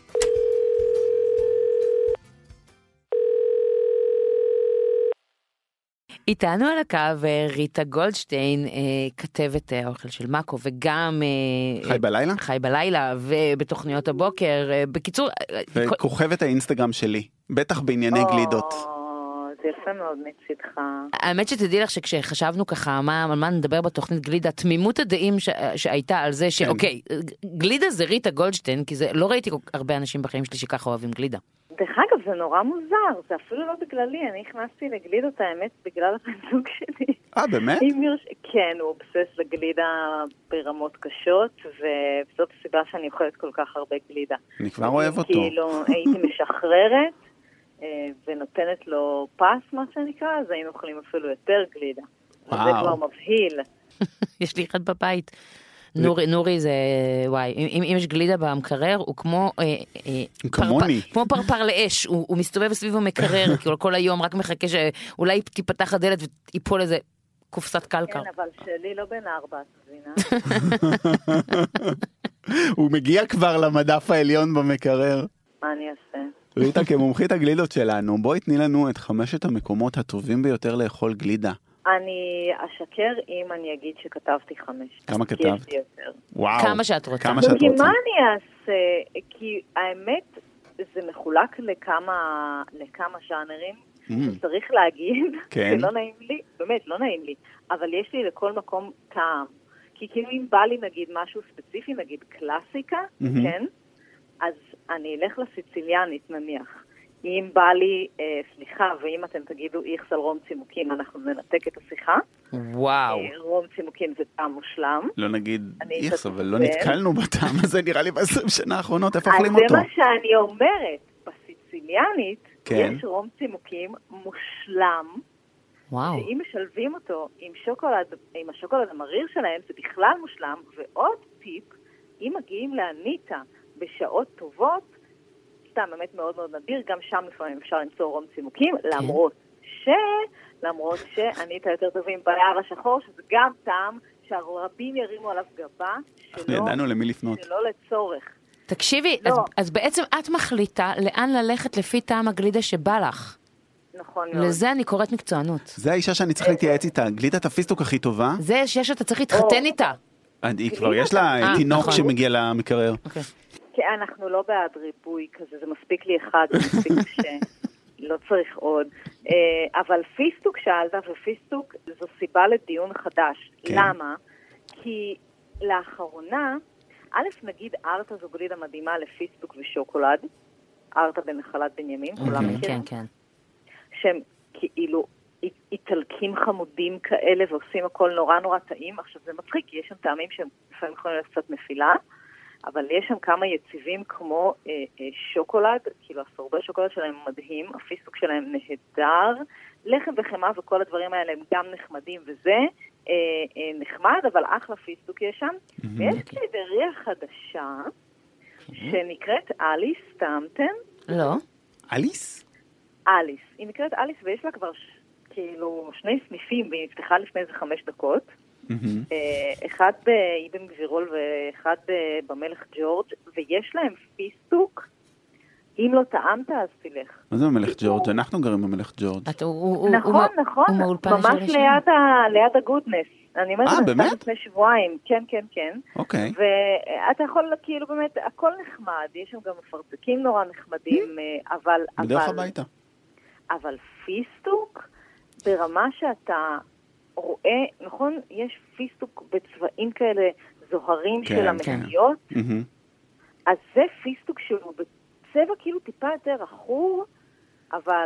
איתנו על הקו ריטה גולדשטיין, כתבת האוכל של מאקו, וגם... חי בלילה? חי בלילה, ובתוכניות הבוקר. בקיצור... וכוכבת האינסטגרם שלי, בטח בענייני גלידות. זה יפה מאוד מצדך. האמת שתדעי לך שכשחשבנו ככה, מה נדבר בתוכנית גלידה, תמימות הדעים שהייתה על זה, שאוקיי, גלידה זה ריטה גולדשטיין, כי לא ראיתי הרבה אנשים בחיים שלי שככה אוהבים גלידה. דרך אגב, זה נורא מוזר, זה אפילו לא בגללי, אני הכנסתי לגלידות האמת בגלל הבן-זוג שלי. באמת? כן, הוא אובסס לגלידה ברמות קשות, וזאת הסיבה שאני אוכלת כל כך הרבה גלידה. אני כבר אוהב אותו. כאילו, הייתי משחררת, ונותנת לו פס, מה שנקרא, אז היינו אוכלים אפילו יותר גלידה. וואו. זה כבר מבהיל. יש לי אחד בבית. נורי זה, וואי, אם יש גלידה במקרר, הוא כמו... כמוני. כמו פרפר לאש, הוא מסתובב סביב המקרר, כי כל היום רק מחכה שאולי תיפתח הדלת ויפול איזה קופסת קלקר. כן, אבל שלי לא בין 4, תבינה. הוא מגיע כבר למדף העליון במקרר. מה אני אעשה? ריטה, כמומחית הגלידות שלנו, בואי תני לנו את 5 המקומות הטובים ביותר לאכול גלידה. אני אשקר אם אני אגיד שכתבתי 5. כמה כתבת? וואו. כמה שאת רוצה. כמה שאת כי רוצה. מה אני אעשה? כי האמת, זה מחולק לכמה ז'אנרים. צריך להגיד, כן. זה לא נעים לי, באמת לא נעים לי, אבל יש לי לכל מקום טעם. כי כאילו אם בא לי נגיד משהו ספציפי, נגיד קלאסיקה, כן? אז אני אלך לסיציליאנית נניח. אם בא לי, סליחה, ואם אתם תגידו איכס על רום צימוקים, אנחנו ננתק את השיחה. וואו. רום צימוקים זה טעם מושלם. לא נגיד איכס, אבל לא נתקלנו בטעם הזה, נראה לי ב-20 שנה האחרונות, איפה אוכלים אז אותו? זה מה שאני אומרת, בסיציליאנית, כן. יש רום צימוקים מושלם, וואו. שאם משלבים אותו עם השוקולד המריר שלהם, זה בכלל מושלם. ועוד טיפ, אם מגיעים לאניטה בשעות טובות, סתם באמת מאוד מאוד נדיר, גם שם לפעמים אפשר למצוא רום צימוקים, למרות שאניטה יותר טובים ביער השחור, שזה גם טעם שהרבים ירימו עליו גבה, ידענו למי לפנות. שלא לצורך. תקשיבי, לא. אז בעצם את מחליטה לאן ללכת לפי טעם הגלידה שבא לך. נכון מאוד. לזה אני קוראת מקצוענות. זה האישה שאני צריך להתייעץ איתה, גלידת הפיסטוק הכי טובה. זה שיש אתה צריך להתחתן איתה. היא כבר יש לה תינוק נכון. שמגיע למקרר. אוקיי. כי אנחנו לא בעד ריבוי כזה, זה מספיק לי אחד, זה מספיק לא צריך עוד. אבל פיסטוק שאלת, ופיסטוק זו סיבה לדיון חדש. כן. למה? כי לאחרונה, א' נגיד ארטה זו גלידה מדהימה לפיסטוק ושוקולד, ארטה בנחלת בנימין, כולם מכירים? כן, כן. שהם כאילו איטלקים חמודים כאלה ועושים הכל נורא נורא טעים. עכשיו זה מצחיק, כי יש שם טעמים שהם לפעמים יכולים להיות קצת מפילה, אבל יש שם כמה יציבים כמו שוקולד, כאילו הסורבה שוקולד שלהם מדהים, הפיסטוק שלהם נהדר, לחם וחמה וכל הדברים האלה הם גם נחמדים וזה נחמד, אבל אחלה פיסטוק יש שם. ויש גלידריה חדשה שנקראת אליס, טעמתם? לא. אליס? אליס. היא נקראת אליס ויש לה כבר כאילו 2 סניפים והיא נפתחה לפני איזה 5 דקות. אחד באבן גבירול ואחד במלך ג'ורג' ויש להם פיסטוק. אם לא טעמת אז תלך. מה זה במלך ג'ורג'? אנחנו גרים במלך ג'ורג'. נכון, ממש ליד הגודנס. אני אומרת, באמת? לפני שבועיים, כן. אוקיי. ואתה יכול כאילו באמת, הכל נחמד, יש שם גם מפרצקים נורא נחמדים, אבל... בדרך הביתה. אבל פיסטוק, ברמה שאתה רואה, נכון, יש פיסטוק בצבעים כאלה זוהרים של המחיות, אז זה פיסטוק שהוא בצבע כאילו טיפה יותר אחור, אבל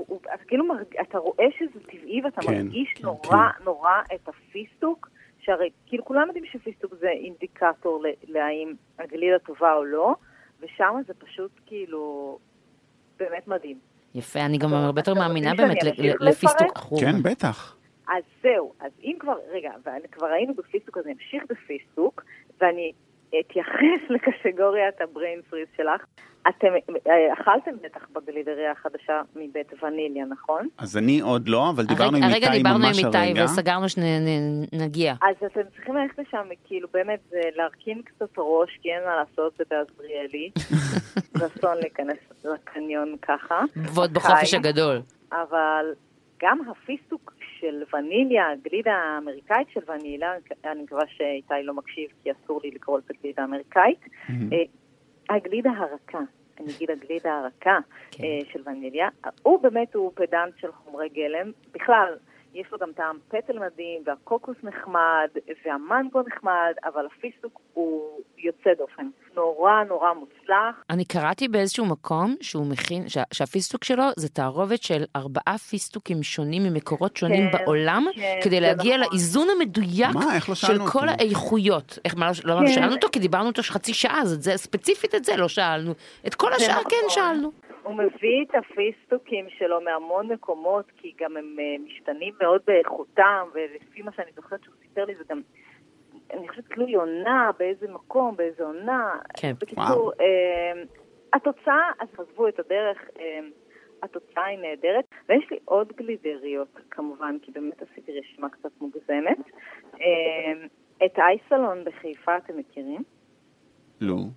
אתה רואה שזה טבעי ואתה מרגיש נורא את הפיסטוק, שהרי כאילו כולם יודעים שפיסטוק זה אינדיקטור להאם הגלידה טובה או לא, ושם זה פשוט כאילו באמת מדהים. יפה, אני גם הרבה יותר מאמינה באמת לפיסטוק אחור. כן, בטח. אז זהו, אז אם כבר, רגע, וכבר היינו בפיסטוק, אז אני אמשיך בפיסטוק, ואני אתייחס לקטגוריית הבריין פריז שלך. אתם אכלתם בטח בגלידריה החדשה מבית וניליה, נכון? אז אני עוד לא, אבל דיברנו עם איתי ממש הרגע. וסגרנו שנגיע. אז אתם צריכים ללכת לשם, כאילו באמת, זה להרכין קצת ראש, כי אין מה לעשות זה בעזריאלי. רצון להיכנס לקניון ככה. ועוד בחופש הגדול. אבל גם הפיסטוק של וניליה, הגלידה האמריקאית של וניליה, אני מקווה שאיתי לא מקשיב, כי אסור לי לקרוא את הגלידה האמריקאית, הגלידה הרכה, אני אגיד הגלידה הרכה של וניליה, הוא באמת הוא פדנט של חומרי גלם, בכלל יש לו גם טעם פטל מדהים, והקוקוס נחמד, והמנגו נחמד, אבל הפיסטוק הוא יוצא דופן, נורא מוצלח. אני קראתי באיזשהו מקום שהוא מכין, שהפיסטוק שלו זה תערובת של 4 פיסטוקים שונים ממקורות שונים בעולם, כדי להגיע לאיזון המדויק של כל האיכויות. איך לא שאלנו אותו? כי דיברנו אותו חצי שעה, אז ספציפית את זה לא שאלנו. את כל השאר כן שאלנו. הוא מביא את הפיסטוקים שלו מהמון מקומות, כי גם הם משתנים מאוד באיכותם, ולפי מה שאני זוכרת שהוא סיפר לי, זה גם, אני חושבת, תלוי עונה, באיזה מקום, באיזה עונה. כן. בקיצור, התוצאה, אז חזבו את הדרך, התוצאה היא נהדרת, ויש לי עוד גלידריות, כמובן, כי באמת עשיתי רשימה קצת מוגזמת. את אייסלון בחיפה אתם מכירים? לא.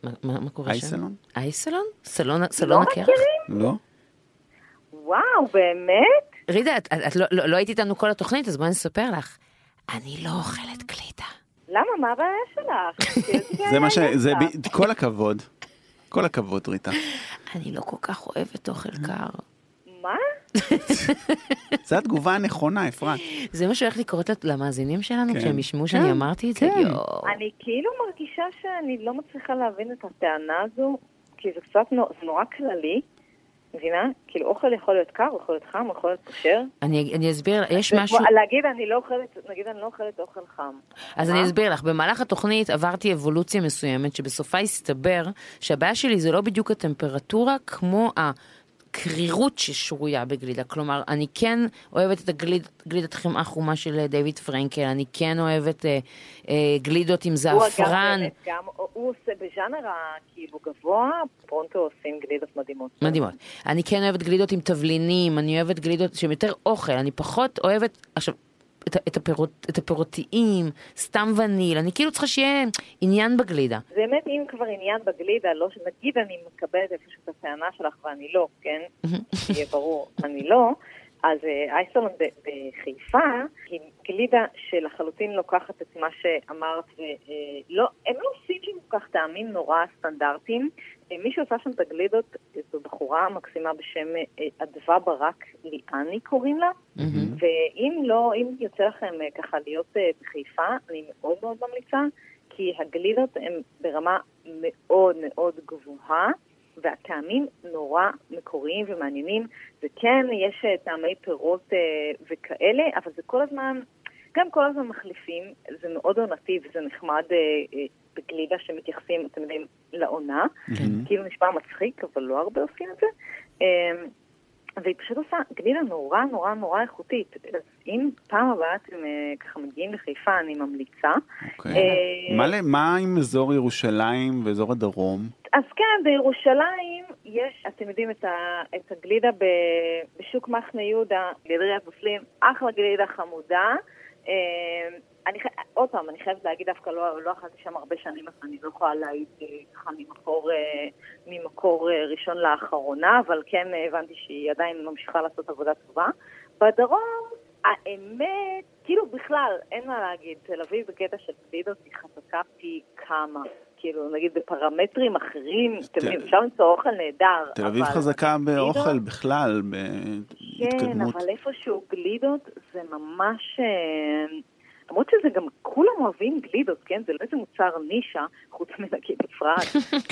מה קורה שם? אייסלון? אייסלון? סלון הקרח? לא? וואו, באמת? רידה, את לא היית איתנו כל התוכנית, אז בואי נספר לך. אני לא אוכלת גלידה. למה? מה הבעיה שלך? זה מה כל הכבוד. כל הכבוד, ריטה. אני לא כל כך אוהבת אוכל קר. מה? זו התגובה הנכונה, אפרת. זה מה שהולך לקרות למאזינים שלנו, כשהם ישמעו שאני אמרתי את זה? אני כאילו מרגישה שאני לא מצליחה להבין את הטענה הזו, כי זה קצת נורא כללי, מבינה? כאילו אוכל יכול להיות קר, יכול להיות חם, יכול להיות כשר. אני אסביר, יש משהו... להגיד, אני לא אוכלת אוכל חם. אז אני אסביר לך, במהלך התוכנית עברתי אבולוציה מסוימת, שבסופה הסתבר שהבעיה שלי זה לא בדיוק הטמפרטורה, כמו הקרירות ששרויה בגלידה. כלומר, אני כן אוהבת את גלידת חמאה חומה של דיוויד פרנקל, אני כן אוהבת גלידות עם זעפרן. הוא עושה בז'אנר כאילו גבוה, פרונטו עושים גלידות מדהימות. מדהימות. אני כן אוהבת גלידות עם תבלינים, אני אוהבת גלידות שהן יותר אוכל, אני פחות אוהבת, עכשיו, את הפירותיים, סתם וניל, אני כאילו צריכה שיהיה עניין בגלידה. באמת, אם כבר עניין בגלידה, לא שנגיד אני מקבלת איפשהו את הטענה שלך ואני לא, כן? שיהיה ברור, אני לא. אז אייסלון בחיפה היא גלידה שלחלוטין לוקחת את מה שאמרת, הם לא עושים שם כל כך טעמים נורא סטנדרטיים. מי שעושה שם את הגלידות זו בחורה מקסימה בשם אדווה ברק ליאני קוראים לה, ואם לא, אם יוצא לכם ככה להיות בחיפה, אני מאוד מאוד ממליצה, כי הגלידות הן ברמה מאוד מאוד גבוהה, והטעמים נורא מקוריים ומעניינים, וכן יש טעמי פירות וכאלה, אבל זה כל הזמן, גם כל הזמן מחליפים, זה מאוד עונתי וזה נחמד בגלידה שמתייחסים, אתם יודעים, לעונה, כאילו נשמע מצחיק, אבל לא הרבה עושים את זה, והיא פשוט עושה גלידה נורא נורא נורא איכותית. אז אם פעם הבאה אתם ככה מגיעים לחיפה, אני ממליצה. מה עם אזור ירושלים ואזור הדרום? אז כן, בירושלים יש, אתם יודעים, את הגלידה בשוק מחנה יהודה, גלידריית בפלים, אחלה גלידה חמודה. עוד פעם, אני חייבת להגיד, דווקא לא אכלתי שם הרבה שנים, אז אני לא יכולה להעיד ככה ממקור ראשון לאחרונה, אבל כן הבנתי שהיא עדיין ממשיכה לעשות עבודה טובה. בדרום, האמת, כאילו בכלל, אין מה להגיד, תל אביב בקטע של גלידות היא חזקה פי כמה. כאילו, נגיד, בפרמטרים אחרים, אפשר למצוא אוכל נהדר. תל אביב חזקה באוכל בכלל, בהתקדמות. כן, אבל איפשהו גלידות זה ממש... למרות שזה גם, כולם אוהבים גלידות, כן? זה לא איזה מוצר נישה, חוץ מנגיד אפרת.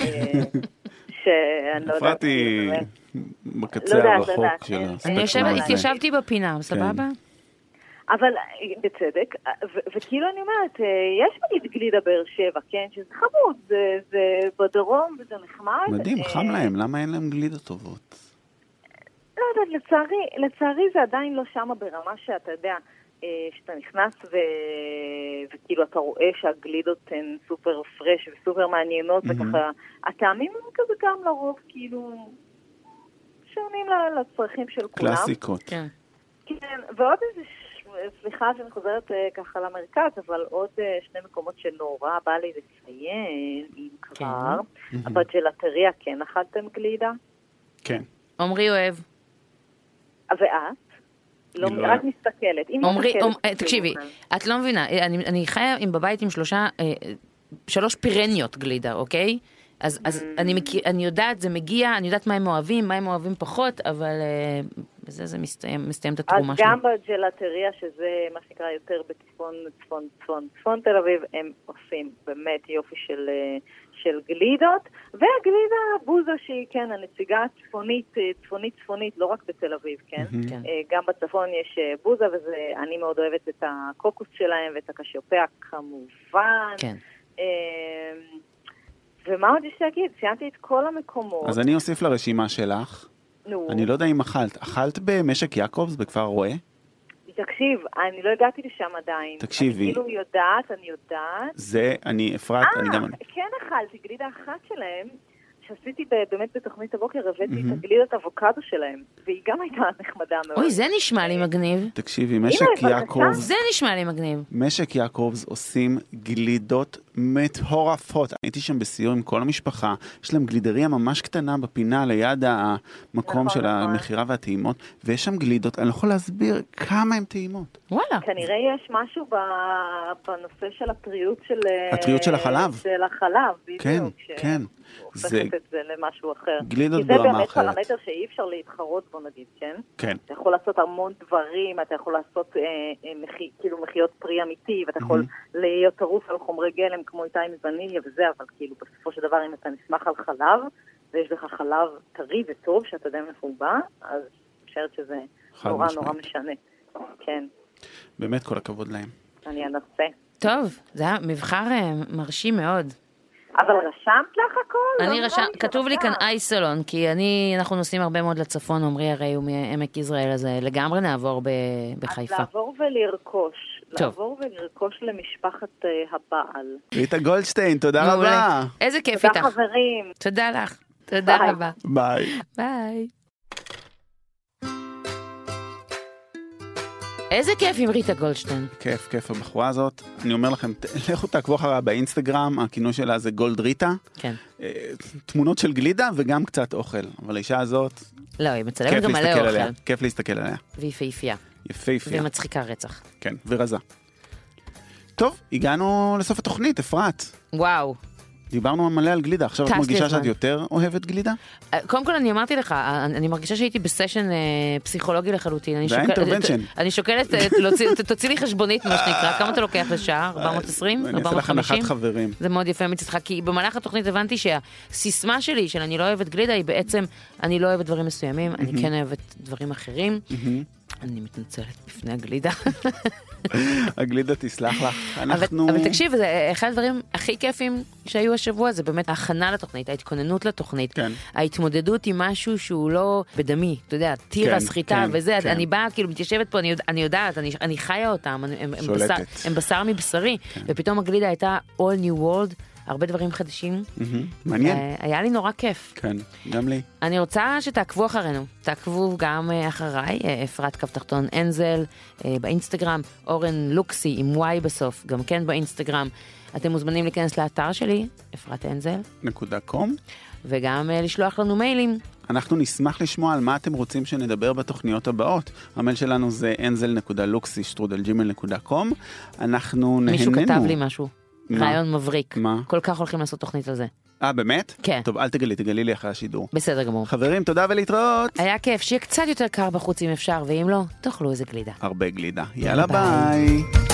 אפרת היא בקצה הרחוק של הספקטרום הזה. התיישבתי בפינה, סבבה? אבל בצדק, וכאילו אני אומרת, יש מגיד גלידה באר שבע, כן? שזה חמוד, זה בדרום וזה נחמד. מדהים, חם להם, למה אין להם גלידה טובות? לא יודעת, לצערי זה עדיין לא שמה ברמה שאתה יודע, שאתה נכנס וכאילו אתה רואה שהגלידות הן סופר פרש וסופר מעניינות, וככה, הטעמים הם כזה גם לרוב, כאילו, שעונים לצרכים של כולם. קלאסיקות. כן. כן, ועוד איזה סליחה שאני חוזרת ככה למרכז, אבל עוד שני מקומות שנורא בא לי לציין, אם כבר. בג'לטריה כן אכלתם גלידה? כן. עומרי אוהב. ואת? לא, רק מסתכלת. תקשיבי, את לא מבינה, אני חיה בבית עם שלוש פירניות גלידה, אוקיי? אז אני יודעת, זה מגיע, אני יודעת מה הם אוהבים פחות, אבל בזה זה מסתיים את התרומה שלו. אז גם בג'לטריה, שזה מה שנקרא יותר בצפון תל אביב, הם עושים באמת יופי של גלידות, והגלידה בוזה שהיא, כן, הנציגה צפונית, לא רק בתל אביב, כן? גם בצפון יש בוזה, ואני מאוד אוהבת את הקוקוס שלהם, ואת הקשיופיה כמובן. כן. ומה עוד יש להגיד? ציינתי את כל המקומות. אז אני אוסיף לרשימה שלך. אני לא יודע אם אכלת במשק יעקובס בכפר רואה? תקשיב, אני לא הגעתי לשם עדיין. תקשיבי. אני כאילו יודעת. זה, אפרת, אני גם... כן אכלתי, גלידה אחת שלהם, שעשיתי באמת בתוכנית הבוקר, הבאתי את הגלידת אבוקדו שלהם, והיא גם הייתה נחמדה מאוד. אוי, זה נשמע לי מגניב. תקשיבי, משק יעקובס... זה נשמע לי מגניב. משק יעקובס עושים גלידות מטורפות. הייתי שם בסיור עם כל המשפחה, יש להם גלידריה ממש קטנה בפינה ליד המקום של המחירה והטעימות, ויש שם גלידות, אני לא יכול להסביר כמה הן טעימות. וואלה. כנראה יש משהו בנושא של הטריות של החלב. של החלב, בדיוק. כן, כן. הופכת את זה למשהו אחר. גלידות ברמה אחרת. כי זה באמת פרמטר שאי אפשר להתחרות בו נגיד, כן? כן. אתה יכול לעשות המון דברים, אתה יכול לעשות כאילו מחיות פרי אמיתי, ואתה יכול להיות טרוף על חומרי גלם כמו איתי מווניליה וזה, אבל כאילו בסופו של דבר אם אתה נסמך על חלב, ויש לך חלב טרי וטוב שאתה יודע מאיפה הוא בא, אז אני חושבת שזה נורא נורא משנה. כן. באמת כל הכבוד להם. אני אנסה. טוב, זה היה מבחר מרשים מאוד. אבל רשמת לך הכל? כתוב לי כאן אייסלון, כי אנחנו נוסעים הרבה מאוד לצפון, אומרי הרי הוא מעמק יזרעאל, אז לגמרי נעבור בחיפה. אז לעבור ולרכוש למשפחת הבעל. ריטה גולדשטיין, תודה רבה. איזה כיף איתך. תודה חברים. תודה לך. תודה רבה. ביי. ביי. איזה כיף עם ריטה גולדשטיין. כיף, הבחורה הזאת. אני אומר לכם, לכו תעקבו אחריה באינסטגרם, הכינוי שלה זה גולד ריטה. כן. תמונות של גלידה וגם קצת אוכל. אבל האישה הזאת... לא, היא מצלמת גם מלא אוכל. כיף להסתכל עליה. והיא יפהפייה. יפהפייה. ומצחיקה רצח. כן, ורזה. טוב, הגענו לסוף התוכנית, אפרת. וואו. דיברנו מלא על גלידה, עכשיו את מרגישה שאת יותר אוהבת גלידה? קודם כל אני אמרתי לך, אני מרגישה שהייתי בסשן פסיכולוגי לחלוטין. זה האינטרוונשן. אני שוקלת, תוציא לי חשבונית מה שנקרא, כמה אתה לוקח לשעה? 420? 450? אני אעשה לך הנחת חברים. זה מאוד יפה מצדך, כי במהלך התוכנית הבנתי שהסיסמה שלי של אני לא אוהבת גלידה היא בעצם, אני לא אוהבת דברים מסוימים, אני כן אוהבת דברים אחרים. אני מתנצלת בפני הגלידה. הגלידה תסלח לך. אבל תקשיב, אחד הדברים הכי כיפים שהיו השבוע, זה באמת ההכנה לתוכנית, ההתכוננות לתוכנית, ההתמודדות עם משהו שהוא לא בדמי, אתה יודע, טירה, סחיטה וזה, אני באה, כאילו מתיישבת פה, אני יודעת, אני חיה אותם, הם בשר מבשרי, ופתאום הגלידה הייתה all new world, הרבה דברים חדשים. מעניין. היה לי נורא כיף. כן, גם לי. אני רוצה שתעקבו אחרינו. תעקבו גם אחריי, אפרת כפתחתון אנזל, באינסטגרם, אורן לוקסי עם Y בסוף, גם כן באינסטגרם. אתם מוזמנים להיכנס לאתר שלי, efratenzel.com, וגם לשלוח לנו מיילים. אנחנו נשמח לשמוע על מה אתם רוצים שנדבר בתוכניות הבאות. המייל שלנו זה enzel.luxi@gmail.com. אנחנו נהנינו. מישהו כתב לי משהו. רעיון מבריק. מה? כל כך הולכים לעשות תוכנית על זה. באמת? כן. טוב, אל תגלי לי אחרי השידור. בסדר גמור. חברים, תודה ולהתראות. היה כיף, שיהיה קצת יותר קר בחוץ אם אפשר, ואם לא, תאכלו איזה גלידה. הרבה גלידה. יאללה ביי.